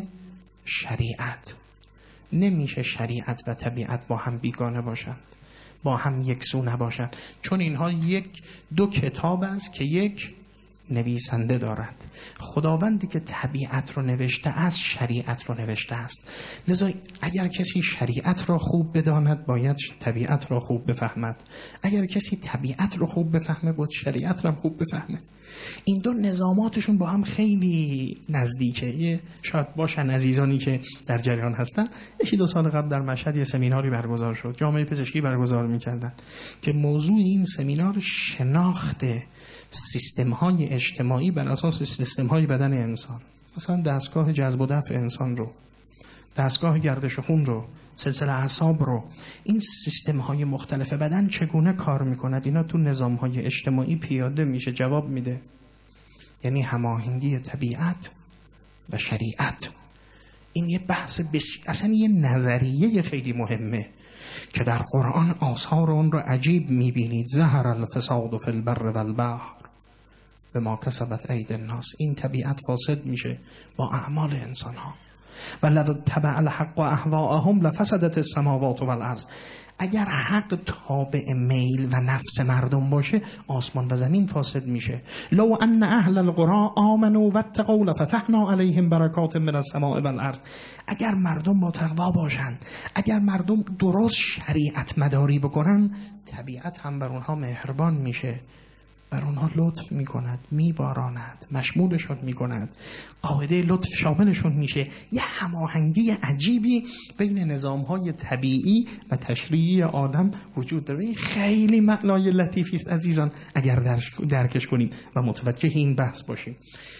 شریعت. نمیشه شریعت و طبیعت با هم بیگانه باشند، با هم یکسو نباشند، چون اینها یک دو کتاب است که یک نویسنده دارد. خداوندی که طبیعت رو نوشته است شریعت رو نوشته است. لذا اگر کسی شریعت را خوب بداند باید طبیعت را خوب بفهمد، اگر کسی طبیعت رو خوب بفهمه باید شریعت را خوب بفهمه. این دو نظاماتشون با هم خیلی نزدیکه. شاید باشن عزیزانی که در جریان هستن، یکی دو سال قبل در مشهد یه سمیناری برگزار شد، جامعه پزشکی برگزار می‌کردن که موضوع این سمینار شناخت سیستم‌های اجتماعی بر اساس سیستم‌های بدن انسان، مثلا دستگاه جذب و دفع انسان رو، دستگاه گردش خون رو، سلسله اعصاب رو، این سیستم‌های مختلف بدن چگونه کار می‌کند، اینا تو نظام‌های اجتماعی پیاده میشه. جواب میده یعنی هماهنگی طبیعت و شریعت. این یه بحث بس... اصلا یه نظریه خیلی مهمه که در قرآن آثار اون رو عجیب می‌بینید. ظهر الفساد فی البر والبحر بما کسبت ایدی الناس. این طبیعت فاسد میشه با اعمال انسان‌ها. ولو تبع الحق اهواءهم لفسدت السماوات والارض. اگر حق تابع میل و نفس مردم باشه آسمان و زمین فاسد میشه. لو ان اهل القرى آمنوا واتقوا لفتحنا علیهم برکات من السماء والارض. اگر مردم با تقوا باشن، اگر مردم درست شریعت مداری بکنن، طبیعت هم بر اونها مهربان میشه، بر اونها لطف میکند، میباراند، مشمولشون میکند، قاعده لطف شاملشون میشه. یه هماهنگی عجیبی بین نظامهای طبیعی و تشریعی آدم وجود داره. خیلی معنای لطیفی است عزیزان اگر درکش کنیم و متوجه این بحث باشیم.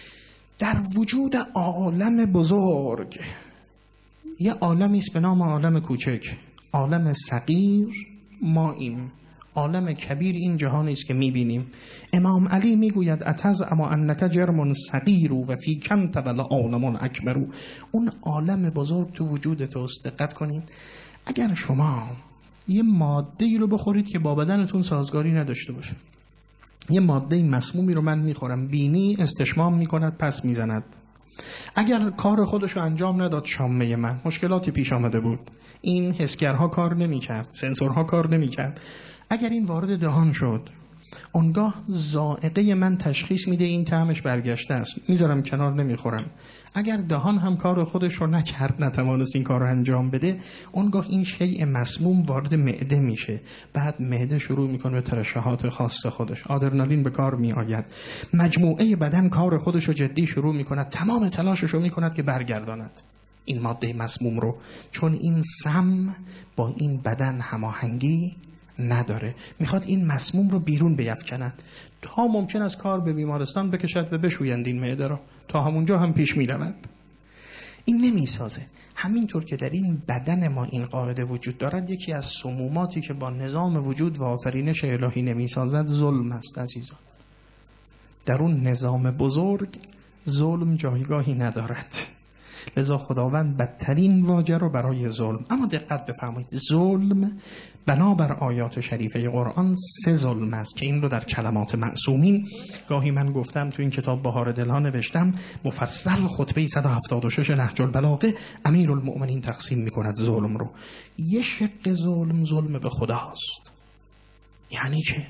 در وجود عالم بزرگ یه عالمی است به نام عالم کوچک، عالم صغیر ما این عالم کبیر این جهانی است که می‌بینیم. امام علی میگوید اتز اما انک جرم صغیر و فی کنت بل عالم اکبر. اون عالم بزرگ تو وجود توست. دقت کنید، اگر شما یه ماده‌ای رو بخورید که با بدنتون سازگاری نداشته باشه، یه ماده مسمومی رو من میخورم، بینی استشمام میکند پس میزند، اگر کار خودشو انجام نداد شامه من مشکلاتی پیش آمده بود، این حسگرها کار نمیکرد، سنسورها کار نمیکرد، اگر این وارد دهان شد اونگاه ذائقه من تشخیص میده این طعمش برگشته است، میذارم کنار نمیخورم. اگر دهان هم کار خودش رو نکرد، نتوانست این کار رو انجام بده، اونگاه این شیء مسموم وارد معده میشه، بعد معده شروع میکنه به ترشحات خاص خودش، آدرنالین به کار میآید، مجموعه بدن کار خودش رو جدی شروع میکند، تمام تلاشش رو میکند که برگرداند این ماده مسموم رو، چون این سم با این بدن هماهنگی نداره، میخواد این مسموم رو بیرون بیفکند. تا ممکن است کار به بیمارستان بکشد و بشویند این معده را، تا همونجا هم پیش میرود. این نمیسازه. همینطور که در این بدن ما این قاعده وجود دارد، یکی از سموماتی که با نظام وجود و آفرینش الهی نمیسازد ظلم است عزیزان. در اون نظام بزرگ ظلم جایگاهی ندارد، لذا خداوند بدترین واژه رو برای ظلم. اما دقت بفرمایید، ظلم بنابر آیات شریفه قرآن سه ظلم است که این رو در کلمات معصومین، گاهی من گفتم تو این کتاب بهار دلها نوشتم، مفصل خطبه صد و هفتاد و شش نهج البلاغه امیرالمؤمنین تقسیم میکند ظلم رو. یه شق ظلم ظلم به خداست. یعنی چه؟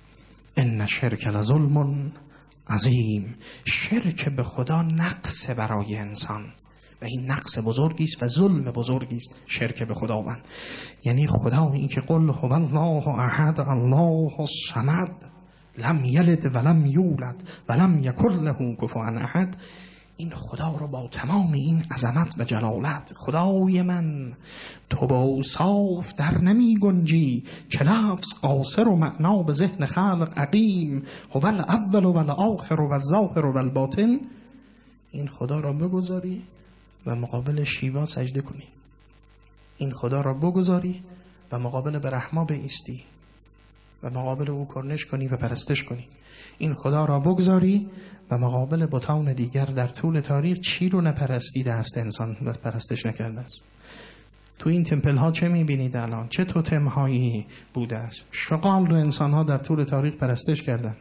ان شرک لظلم عظیم. شرک به خدا نقص برای انسان و این نقص بزرگی است و ظلم بزرگی است شرک به خداوند. یعنی خدا این که قل هو الله احد الله الصمد لم یلد ولم یولد ولم یکن له کفوا احد، این خدا رو با تمام این عظمت و جلالت، خدای من تو با اوصاف در نمی گنجی، که لفظ قاصر و معنا به ذهن خلق عقیم، هو الاول و الاخر و الظاهر و الباطن. این خدا را بگذاری و مقابل شیوا سجده کنی، این خدا را بگذاری و مقابل برهما بایستی و مقابل او کرنش کنی و پرستش کنی. این خدا را بگذاری و مقابل بتان دیگر در طول تاریخ چی رو نپرستیده است انسان و پرستش نکرده است. تو این تمپل ها چه میبینید الان؟ چه توتم هایی بوده است؟ شغال رو انسان ها در طول تاریخ پرستش کردن،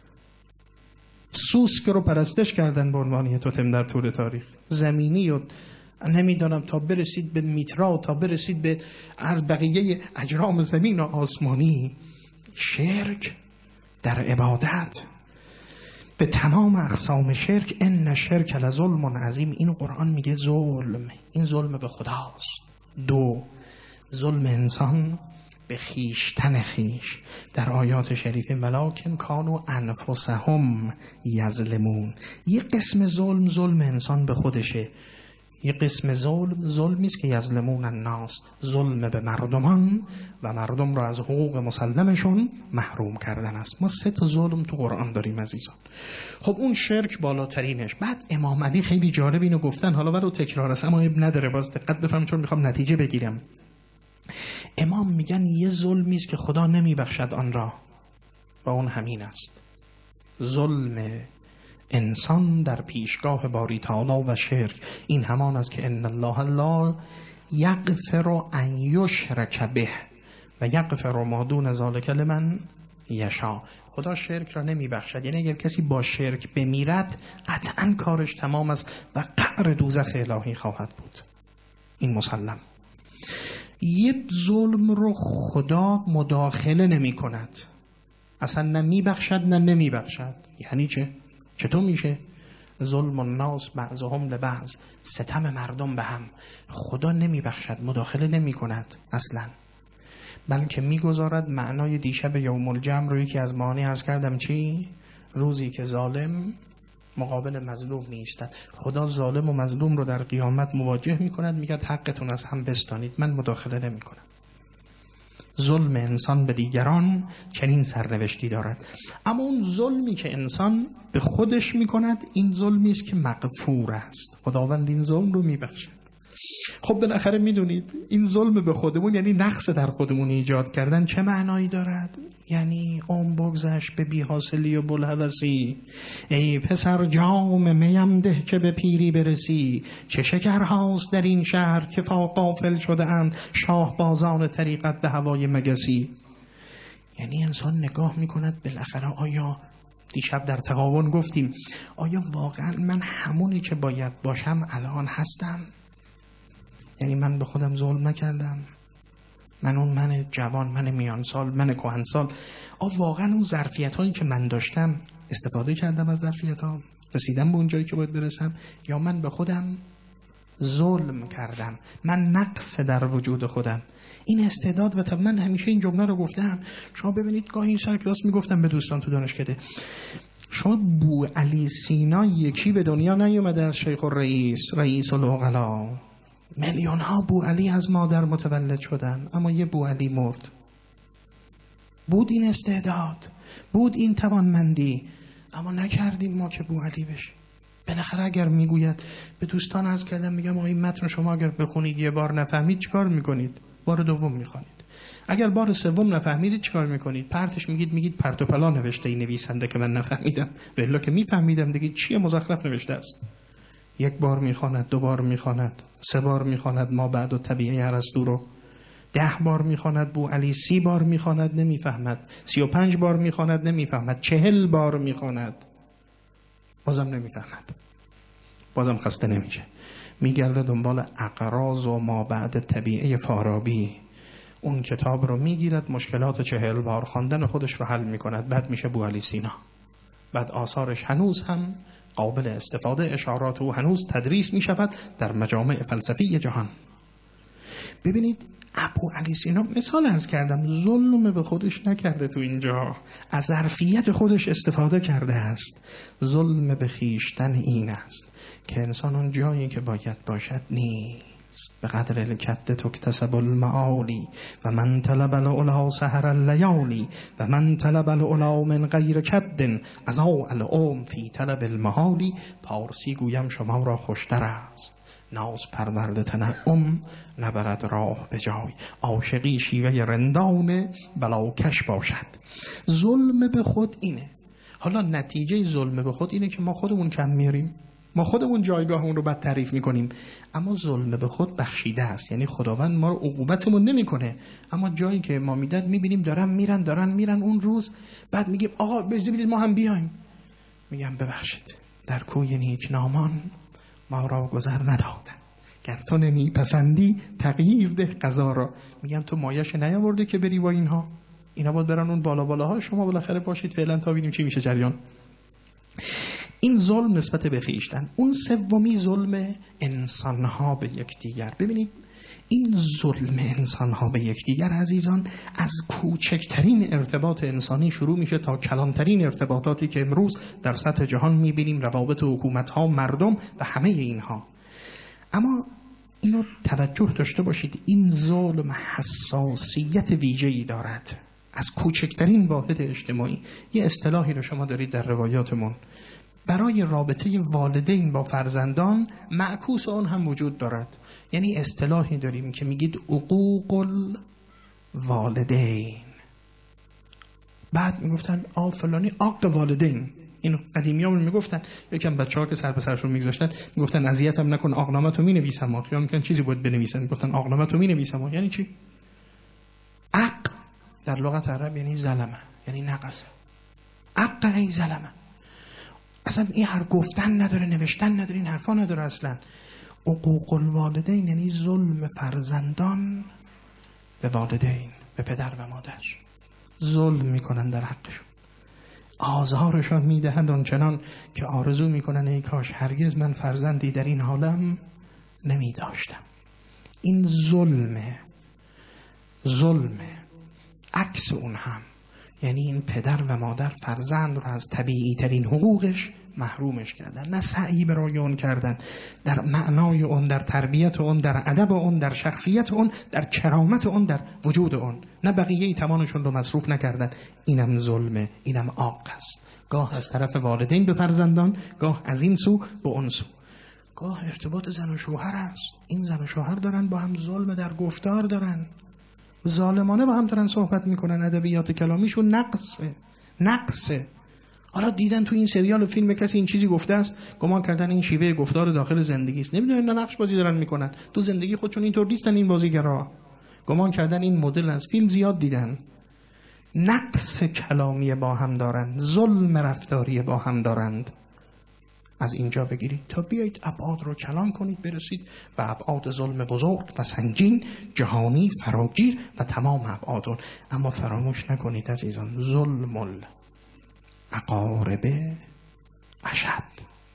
سوسک رو پرستش کردن به عنوان توتم در طول تاریخ. زمینی و نمیدانم تا برسید به میترا، تا برسید به بقیه اجرام زمین و آسمانی. شرک در عبادت به تمام اقسام شرک، ان شرک لظلم عظیم. این قرآن میگه ظلم، این ظلم به خداست. دو، ظلم انسان به خیشتن خیش. در آیات شریفه ولکن کانوا انفسهم یظلمون. یه قسم ظلم ظلم انسان به خودشه، یه قسم ظلم ظلمی است که یظلمون الناس، ظلم به مردمان و مردم را از حقوق مسلمشون محروم کردن است. ما سه تا ظلم تو قرآن داریم عزیزان. خب اون شرک بالاترینش. بعد امام علی خیلی جالب اینو گفتن، حالا برای تکرار است اما اب نداره، باز دقت بفرمایید چون میخوام نتیجه بگیرم. امام میگن یه ظلمی است که خدا نمیبخشد آن را و اون همین است، ظلم انسان در پیشگاه باری تعالی و شرک. این همان است که ان الله لا یغفر ان یشرک به و یغفر ما دون ذلک لمن یشاء. خدا شرک را نمی بخشد، یعنی اگر کسی با شرک بمیرد قطعا کارش تمام است و قعر دوزخ الهی خواهد بود. این مسلم. یه ظلم رو خدا مداخله نمی کند، اصلا نه می بخشد نه نمی بخشد. یعنی چه؟ چطور میشه؟ ظلم الناس بعضهم لبعض، ستم مردم به هم. خدا نمی بخشد، مداخله نمی کند اصلا، بلکه میگذارد. معنای دیشب یوم الجمع رو یکی از معانی عرض کردم چی؟ روزی که ظالم مقابل مظلوم نیستد. خدا ظالم و مظلوم رو در قیامت مواجه میکند، میگه حقتون از هم بستانید، من مداخله نمی کنم. ظلم انسان به دیگران چنین سرنوشتی دارد. اما اون ظلمی که انسان به خودش میکند این ظلمی است که مغفور است، خداوند این ظلم رو میبخشد. خب بالاخره میدونید این ظلم به خودمون یعنی نقص در خودمون ایجاد کردن چه معنایی دارد؟ یعنی اون بگذشت به بی حاصلی و بلحوثی، ای پسر جام میم ده که به پیری برسی، چه شکرهاست در این شهر که غافل شده اند شاه بازان طریقت به هوای مگسی. یعنی انسان نگاه میکند بالاخره آیا دیشب در تقاون گفتیم آیا واقعا من همونی که باید باشم الان هستم؟ یعنی من به خودم ظلم نکردم؟ من اون من جوان، من میان سال، من کهن سال، آیا واقعا اون ظرفیت هایی که من داشتم استفاده کردم از ظرفیت ها؟ رسیدم به اون جایی که باید برسم؟ یا من به خودم ظلم کردم؟ من نقص در وجود خودم. این استعداد و طب من همیشه این جمله رو گفتم. شما ببینید گاهی این سر کلاس میگفتم به دوستان تو دانشکده، شما بو علی سینا یکی به دنیا نیومده از شیخ الرئیس رئیس العقلا. میلیون ها بو علی از مادر متولد شدن، اما یه بو علی مرد. بود این استعداد، بود این توانمندی، اما نکردیم ما که بو علی بشیم. بالاخره اگر میگوید به دوستان عرض کردم، میگم آقا این متن شما اگر بخونید یه بار نفهمید چیکار میکنید؟ بار دوم میخونید. اگر بار سوم نفهمیدید چیکار میکنید؟ پرتش میگید، میگید پرت و پلا نوشته این نویسنده که من نفهمیدم، والا که میفهمیدم دیگه چیه مزخرف نوشته است. یک بار میخواند، دو بار میخواند، سه بار میخواند ما بعد و طبیعه ارسطو رو، ده بار میخواند بو علی، سی بار میخواند نمیفهمد، سی و پنج بار میخواند نمیفهمد، چهل بار میخواند بازم نمیفهمد، بازم خسته نمیشه، میگرده دنبال اقراض و ما بعد طبیعه فارابی. اون کتاب رو میگیرد، مشکلات چهل بار خواندن خودش رو حل میکند، بعد میشه بو علی سینا. بعد آثارش هنوز هم قابل استفاده، اشارات او هنوز تدریس می شود در مجامع فلسفی جهان. ببینید ابو علی سینا مثال عرض کردم، ظلم به خودش نکرده، تو اینجا از ظرفیت خودش استفاده کرده است. ظلم به خویشتن این است که انسان اون جایی که باید باشد نیست. به قدر الکد تکتسب المعالی و من طلب العلا سحر اللیالی و من طلب العلا من غیر کد از او العم فی طلب المحالی. پارسی گویم شما را خوشتر است ناز پرورد تنعم نبرد راه به جای. عاشقی شیوه رندانه بلاکش باشد. ظلم به خود اینه. حالا نتیجه ظلم به خود اینه که ما خودمون کم میاریم، ما خودمون جایگاهمون رو بد تعریف میکنیم. اما ظلم به خود بخشیده است، یعنی خداوند ما رو عقوبتمون نمیکنه، اما جایی که ما میداد میبینیم دارن میرن دارن میرن اون روز بعد میگیم آقا بذارید ما هم بیایم، میگم ببخشید در کوی نیکنامان ما را گذر ندادن، گر تو نمی پسندی تغییر ده قضا را. میگم تو مایش نیاورده که بری با اینها، اینا باید برن اون بالا بالاها، شما بالاخره باشید فعلا تا ببینیم چی میشه جریان. این ظلم نسبت به خویشتن. اون سومی ظلم انسانها به یکدیگر. ببینید این ظلم انسانها به یکدیگر عزیزان از کوچکترین ارتباط انسانی شروع میشه تا کلانترین ارتباطاتی که امروز در سطح جهان میبینیم، روابط حکومتها، مردم و همه اینها. اما اینو توجه داشته باشید، این ظلم حساسیت ویژه‌ای دارد از کوچکترین واحد اجتماعی. یه اصطلاحی رو شما دارید در روایاتمون برای رابطه والدین با فرزندان، معکوس اون هم وجود دارد. یعنی اصطلاحی داریم که میگید حقوق الوالدین، بعد میگفتن آ فلانی عقد والدین. این قدیمیامون میگفتن، یکم بچه‌ها که سر به سرشون میگذاشتن میگفتن اذیتم نکن عقدنامه‌تو مینویسم، خیال میکنن چیزی بود بنویسن، میگفتن عقدنامه‌تو مینویسم. یعنی چی؟ عقد در لغت عرب یعنی ظلمه، یعنی نقص. عقد ای ظلمه، اصلا این هر گفتن نداره، نوشتن نداره، این حرفا نداره اصلا. حقوق الوالدین یعنی ظلم فرزندان به والدین، به پدر و مادر. ظلم میکنن در حقشون، آزارشان میدهند آنچنان که آرزو میکنن ای کاش هرگز من فرزندی در این حالم نمیداشتم. این ظلمه. ظلمه عکس اون هم، یعنی این پدر و مادر فرزند رو از طبیعی ترین حقوقش محرومش کردن، نه سعی برای اون کردن در معنای اون، در تربیت اون، در ادب اون، در شخصیت اون، در کرامت اون، در وجود اون، نه بقیه توانشون رو مصروف نکردن. اینم ظلمه، اینم عاق است. گاه از طرف والدین به فرزندان، گاه از این سو به اون سو. گاه ارتباط زن و شوهر است، این زن و شوهر دارن با هم ظلم در گفتار دارن، ظالمانه با هم دارن صحبت میکنن، ادبیات کلامیشون نقصه نقصه. حالا دیدن تو این سریال و فیلم کسی این چیزی گفته است، گمان کردن این شیوه گفتار داخل زندگی است. نمیدونن نه نقش بازی دارن میکنن تو زندگی خودشون، اینطور نیستن این بازیگرا. گمان کردن این مدل از فیلم زیاد دیدن. نقص کلامی با هم دارن، ظلم رفتاری با هم دارند. از اینجا بگیرید تا بیایید ابعاد رو کلان کنید، برسید به ابعاد ظلم بزرگ و سنگین، جهانی، فراگیر و تمام ابعاد. اما فراموش نکنید عزیزان، ظلم الاقارب اشد.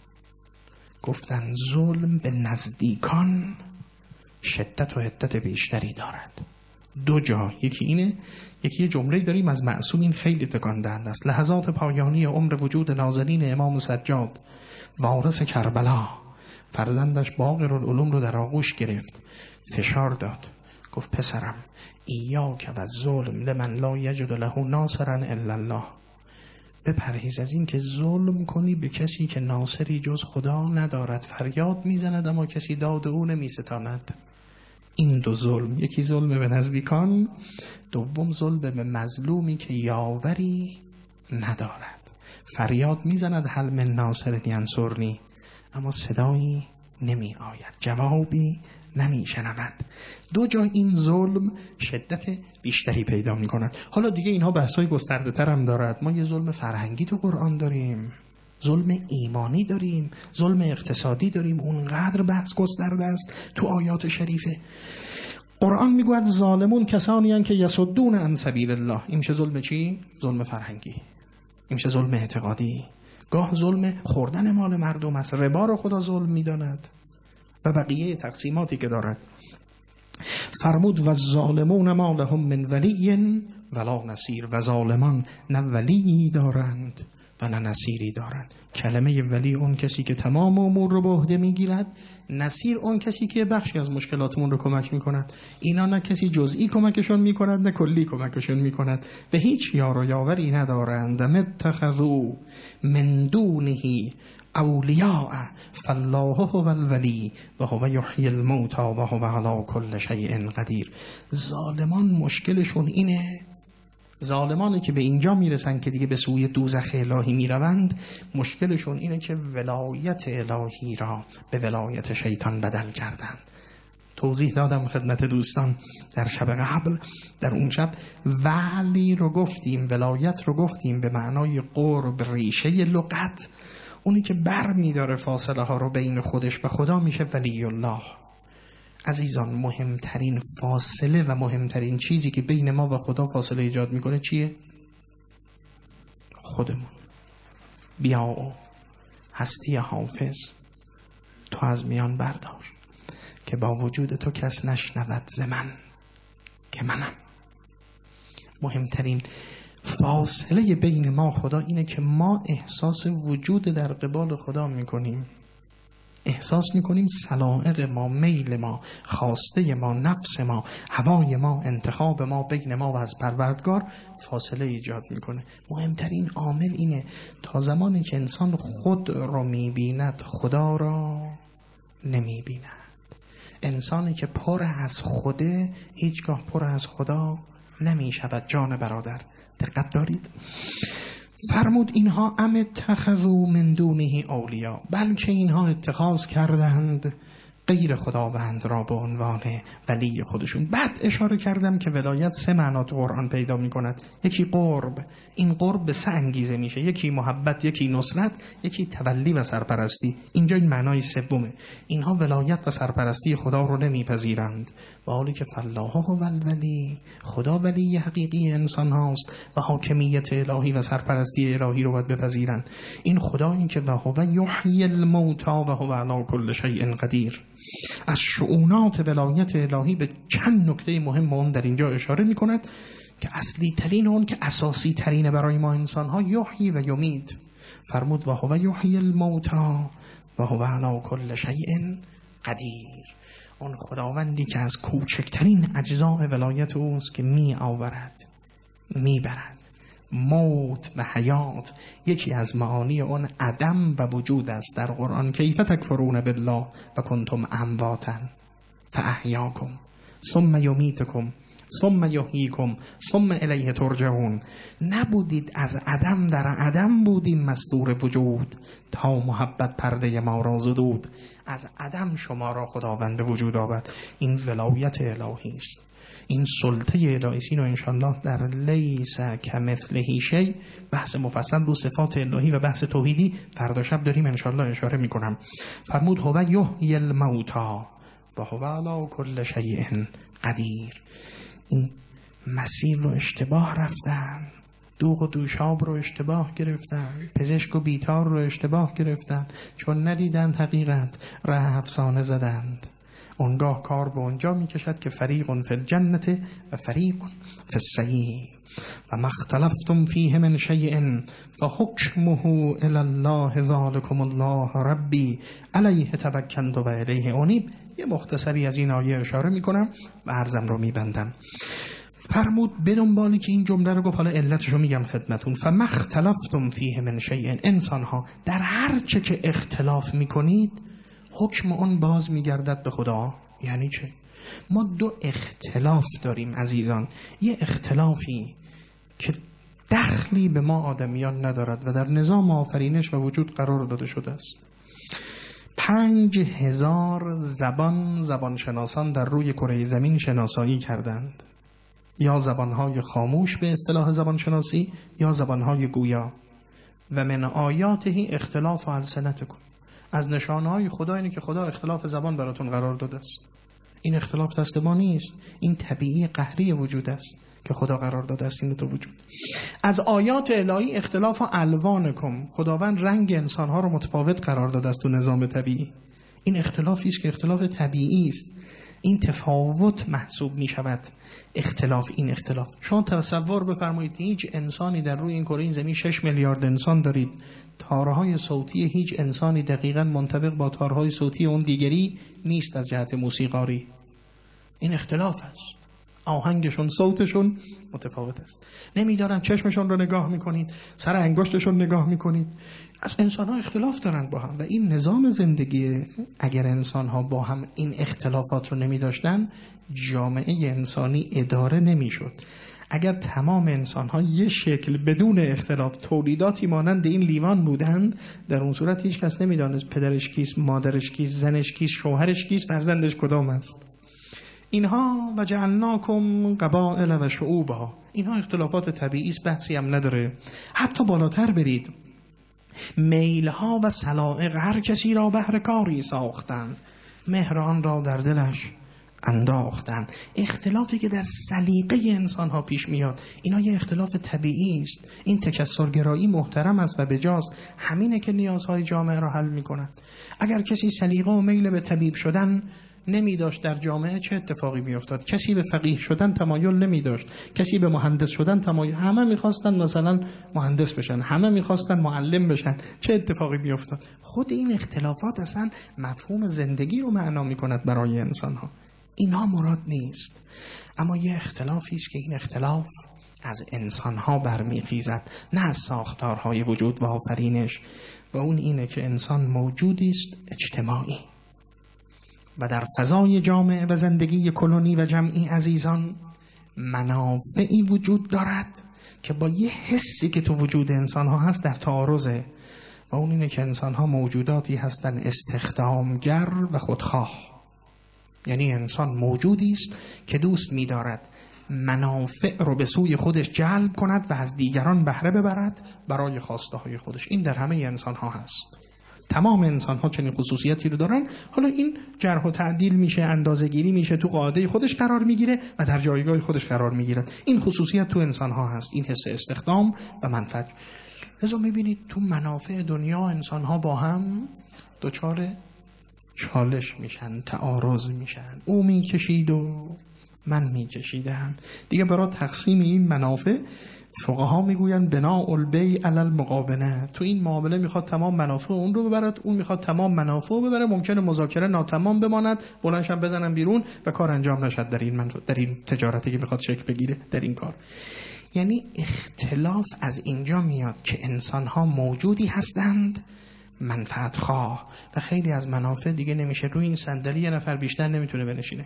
گفتن ظلم به نزدیکان شدت و حدت بیشتری دارد. دو جا، یکی اینه، یکی یه جمله داریم از معصومین خیلی تکان دهنده است. لحظات پایانی عمر وجود نازنین امام سجاد وارث کربلا، فرزندش باقر العلوم رو در آغوش گرفت، فشار داد، گفت پسرم ایاک و ظلم لمن لا یجد له ناصرا الا الله. بپرهیز از این که ظلم کنی به کسی که ناصری جز خدا ندارد. فریاد میزند اما کسی داد او نمیستاند. این دو ظلم، یکی ظلم به نزدیکان، دوم ظلم به مظلومی که یاوری ندارد. فریاد میزند هل من ناصر ینصرنی، اما صدایی نمی آید، جوابی نمی شنود. دو جا این ظلم شدت بیشتری پیدا می کند. حالا دیگه اینها بحثای گسترده تر هم دارد. ما یه ظلم فرهنگی تو قرآن داریم، ظلم ایمانی داریم، ظلم اقتصادی داریم، اونقدر بحث گسترده است تو آیات شریفه. قرآن میگوید ظالمون کسانی هستند که یصدون عن سبیل الله. این میشه ظلم چی؟ ظلم فرهنگی. این میشه ظلم اعتقادی. گاه ظلم خوردن مال مردم است، ربا رو خدا ظلم میداند و بقیه تقسیماتی که دارد. فرمود و الظالمون ما لهم من ولی ولا نصیر، و ظالمان نه ولی دارند و نه نصیری دارند. کلمه ولی اون کسی که تمام امور رو به عهده میگیرد، نصیر اون کسی که بخشی از مشکلاتمون رو کمک میکند. اینا نه کسی جزئی کمکشون میکند نه کلی کمکشون میکند، به هیچ یار و یاوری ندارند. متخذوا من دونه اولیاء فالله هو الولی و هو یحیی الموتى و هو علی کل شیء قدیر. ظالمان مشکلشون اینه، ظالمانی که به اینجا میرسن که دیگه به سوی دوزخ الهی میروند، مشکلشون اینه که ولایت الهی را به ولایت شیطان بدل کردن. توضیح دادم خدمت دوستان در شب قبل. در اون شب ولی رو گفتیم، ولایت رو گفتیم به معنای قرب، ریشه لغت، اونی که بر میداره فاصله ها رو بین خودش و خدا میشه ولی الله. عزیزان مهمترین فاصله و مهمترین چیزی که بین ما و خدا فاصله ایجاد میکنه چیه؟ خودمون. بیا و هستی حافظ تو از میان بردار که با وجود تو کس نشنود ز من که منم. مهمترین فاصله بین ما خدا اینه که ما احساس وجود در قبال خدا میکنیم، احساس میکنیم سلائق ما، میل ما، خواسته ما، نفس ما، هوای ما، انتخاب ما بین ما و از پروردگار فاصله ایجاد میکنه. مهمترین عامل اینه تا زمانی که انسان خود رو میبیند خدا را نمیبیند. انسانی که پر از خوده هیچگاه پر از خدا نمیشود. جان برادر دقت دارید؟ فرمود اینها ام اتخذوا من دونه اولیا، بلکه اینها اتخاذ کردند غیر خداوند را به عنوان ولی خودشون. بعد اشاره کردم که ولایت سه معنا تو قرآن پیدا می کند. یکی قرب، این قرب به سه انگیزه میشه، یکی محبت، یکی نصرت، یکی تولی و سرپرستی. اینجا این معنای سومه. اینها ولایت و سرپرستی خدا رو نمیپذیرند، با حالی که فالله هو الولی، خدا ولی حقیقی انسان هاست و حاکمیت الهی و سرپرستی الهی رو باید بپذیرند. این خدا این که و هو یحیی الموتى و هو علی کل شیء قدیر. از شؤونات ولایت الهی به چند نکته مهم اون در اینجا اشاره می کند که اصلی ترین اون که اساسی ترینه برای ما انسان ها یحیی و یمید. فرمود و هو یحیی الموتى و هو علی کل شیء قدیر. اون خداوندی که از کوچکترین اجزاء ولایت اوست که می آورد، می برد. موت و حیات یکی از معانی اون عدم و وجود است در قرآن. کیف تکفرون بالله و کنتم امواتا فاحیاکم ثم یمیتکم ثم یحییکم ثم الیه ترجعون. نبودید از عدم در عدم بودیم مستور وجود تا محبت پرده ما را زدود. از عدم شما را خداوند وجود آورد. این ولایت الهی است، این سلطه الهی. اینو انشالله در لیس کمثله شیء بحث مفصل رو صفات الهی و بحث توحیدی فردا شب داریم انشالله اشاره میکنم. فرمود هو یحیی الموتى و هو علی کل شیء قدیر. این مسیر رو اشتباه رفتن، دوغ و دوشاب رو اشتباه گرفتن، پزشک و بیتار رو اشتباه گرفتن، چون ندیدند حقیقت ره افسانه زدند. اونگاه کار به اونجا می کشد که فریق فی الجنت و فریق فی السعیر و ما اختلفتم فیه من شیء فحکمه الی الله ذلکم الله ربی علیه توکلت و الیه انیب. یه مختصری از این آیه اشاره می کنم و عرضم رو می بندم. فرمود به دنبالی که این جمله رو گفت، حالا علتش رو میگم خدمتون. فما اختلفتم فیه من شیء، انسان ها در هر چه که اختلاف میکنید حکم اون باز میگردد به خدا. یعنی چه؟ ما دو اختلاف داریم عزیزان. یه اختلافی که دخلی به ما آدمیان ندارد و در نظام آفرینش و وجود قرار داده شده است. پنج هزار زبان زبانشناسان در روی کره زمین شناسایی کردند، یا زبانهای خاموش به اصطلاح زبانشناسی یا زبانهای گویا. و من آیاته اختلاف السنتکم، از نشانهای خدا اینه که خدا اختلاف زبان براتون قرار داده است. این اختلاف دست ما نیست، این طبیعی قهری وجود است که خدا قرار داده است این تو وجود. از آیات الهی اختلاف الوانکم، خداوند رنگ انسانها رو متفاوت قرار داده است تو نظام طبیعی. این اختلافی است که اختلاف طبیعی است. این تفاوت محسوب می شود. اختلاف این اختلاف. شما تصور بفرمایید هیچ انسانی در روی این کره این زمین شش میلیارد انسان دارید. تارهای صوتی هیچ انسانی دقیقاً منطبق با تارهای صوتی اون دیگری نیست از جهت موسیقاری. این اختلاف است. آهنگشون، صوتشون متفاوت است. نمیدارن چشمشون رو نگاه میکنید، سر انگشتشون نگاه میکنید. از انسان ها اختلاف دارن با هم و این نظام زندگی. اگر انسان ها با هم این اختلافات رو نمیداشتن جامعه انسانی اداره نمیشد. اگر تمام انسان ها یه شکل بدون اختلاف تولیداتی مانند این لیوان بودن، در اون صورت هیچ کس نمیدانست پدرش کیست، مادرش کیست، زنش کیست، شوهرش کیست، فرزندش کدام است. اینها و جعلناکم قبائل و شعوبا، اینها اختلافات طبیعی است، بحثی هم نداره. حتی بالاتر برید، میلها و سلائق هر کسی را بهر کاری ساختن، مهر آن را در دلش انداختن. اختلافی که در سلیقه انسان ها پیش میاد، اینا یه اختلاف طبیعی است. این تکثرگرایی محترم است و بجاست، همینه که نیازهای جامعه را حل میکند. اگر کسی سلیقه و میل به طبیب شدن نمی داشت در جامعه چه اتفاقی می افتاد؟ کسی به فقیه شدن تمایل نمی داشت، کسی به مهندس شدن تمایل، همه می خواستن مثلا مهندس بشن، همه می خواستن معلم بشن، چه اتفاقی می افتاد؟ خود این اختلافات اصلا مفهوم زندگی رو معنا می کند برای انسان ها. اینها مراد نیست. اما یه اختلافی است که این اختلاف از انسان ها برمیخیزد، نه از ساختارهای وجود و آفرینش، و اون اینه که انسان موجودی است اجتماعی و در فضای جامعه و زندگی کلونی و جمعی عزیزان منافعی وجود دارد که با یه حسی که تو وجود انسان ها هست در تعارضه، و اون اینه که انسان ها موجوداتی هستن استخدامگر و خودخواه. یعنی انسان موجودی است که دوست می دارد منافع رو به سوی خودش جلب کند و از دیگران بهره ببرد برای خواسته های خودش. این در همه انسان ها هست. تمام انسان ها چنین خصوصیتی رو دارن. حالا این جرح و تعدیل میشه، اندازه گیری میشه، تو قاعده خودش قرار میگیره و در جایگاه خودش قرار میگیره. این خصوصیت تو انسان ها هست، این حس استخدام و منفعت. لذا میبینید تو منافع دنیا انسان ها با هم دچار چالش میشن، تعارض میشن. او میکشید و من میکشیدم. دیگه برای تقسیم این منافع فقها میگوین بناء البیع علی المقابله. تو این معامله میخواد تمام منافع اون رو ببرد، اون میخواد تمام منافع رو ببره. ممکنه مذاکره ناتمام بماند، بلندشم بزنن بیرون و کار انجام نشد در این منف... در این تجارتی که میخواد شکل بگیره در این کار. یعنی اختلاف از اینجا میاد که انسان‌ها موجودی هستند منفعت خواه و خیلی از منافع دیگه نمیشه. روی این صندلی یه نفر بیشتر نمیتونه بنشینه.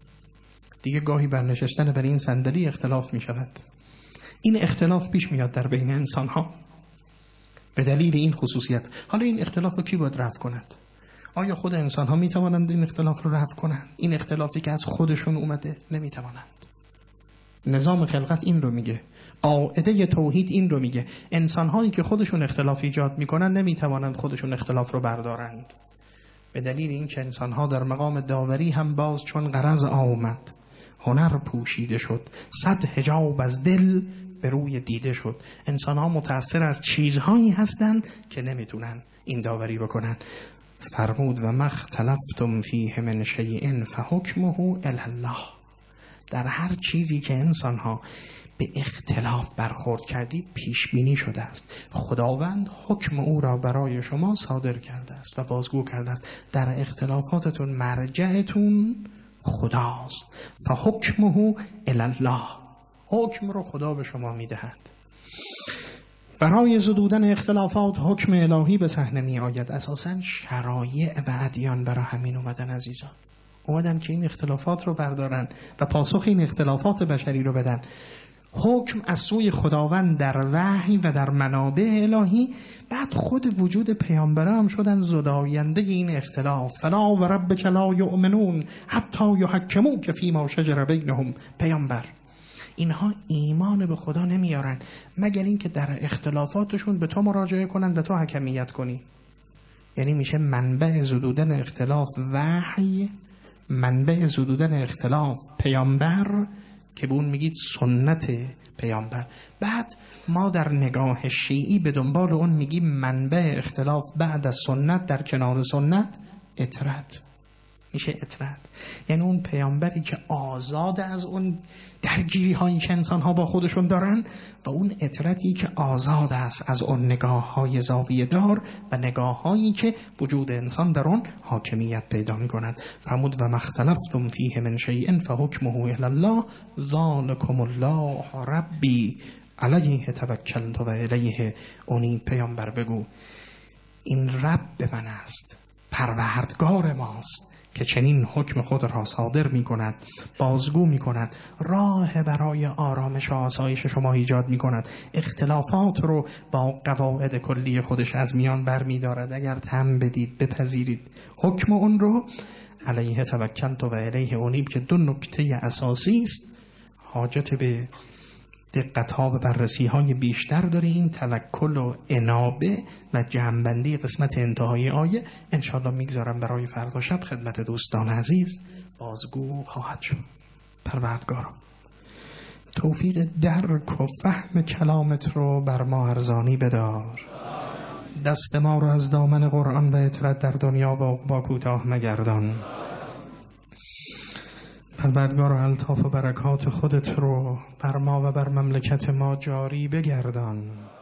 دیگه گاهی برنشستن بر این صندلی اختلاف میشود. این اختلاف پیش میاد در بین انسان ها به دلیل این خصوصیت. حالا این اختلاف رو کی باید رفع کند؟ آیا خود انسان ها میتوانند این اختلاف رو رفع کنند؟ این اختلافی که از خودشون اومده نمیتوانند. نظام خلقت این رو میگه، قاعده توحید این رو میگه. انسان هایی که خودشون اختلاف ایجاد میکنن نمیتوانند خودشون اختلاف رو بردارند، به دلیل این که انسان ها در مقام داوری هم باز چون غرض آمد هنر پوشیده شد، صد حجاب از دل به روی دیده شد. انسان ها متأثر از چیزهایی هستند که نمیتونن این داوری بکنن. فرمود و مختلفتم فیه من شیء فحکمه الی الله. در هر چیزی که انسان ها به اختلاف برخورد کردی پیش بینی شده است. خداوند حکم او را برای شما صادر کرده است و بازگو کرده است. در اختلافاتتون مرجعتون خداست. فحکمه الی الله. حکم رو خدا به شما میدهد. برای زدودن اختلافات حکم الهی به صحنه می آید. اساساً شرایع و ادیان برای همین اومدن عزیزان. اومدن که این اختلافات رو بردارن و پاسخ این اختلافات بشری رو بدن. حکم از سوی خداوند در وحی و در منابع الهی. بعد خود وجود پیامبر هم شدن زداینده این اختلاف. فلا و ربک لا یؤمنون حتی یحکموک فیما شجر بینهم. پیامبر اینها ایمان به خدا نمیارن مگر اینکه در اختلافاتشون به تو مراجعه کنن و تو حکمیت کنی. یعنی میشه منبع زدودن اختلاف وحی، منبع زدودن اختلاف پیامبر که به اون میگید سنت پیامبر. بعد ما در نگاه شیعی به دنبال اون میگیم منبع اختلاف بعد از سنت در کنار سنت اطرت. میشه اطرت. یعنی اون پیامبری که آزاد از اون درگیری هایی که انسان ها با خودشون دارن و اون اطرتی که آزاد است از اون نگاه های زاویه دار و نگاه هایی که وجود انسان در اون حاکمیت پیدا می کند. فرمود و مختلفتم فیه من شیء فحکمه الی الله ذالکم الله ربی علیه توکلت و الیه انیب. پیامبر بگو این رب من است، پروردگار ماست که چنین حکم خود را صادر می کند، بازگو می کند، راه برای آرامش و آسایش شما ایجاد می کند، اختلافات رو با قواعد کلی خودش از میان بر می دارد. اگر تن بدید بپذیرید حکم اون رو، علیه توکلت و الیه انیب، که دو نکته اساسی است حاجت به دقت ها و بررسی های بیشتر داره. این توکل و انابه و جمع‌بندی قسمت انتهای آیه انشاءالله میگذارم برای فردا شب خدمت دوستان عزیز، بازگو خواهد شد. پروردگارا توفیق درک و فهم کلامت رو بر ما ارزانی بدار، دست ما رو از دامن قرآن و اطرت در دنیا با, با کوتاه مگردان. پروردگار و الطاف و برکات خودت رو بر ما و بر مملکت ما جاری بگردان.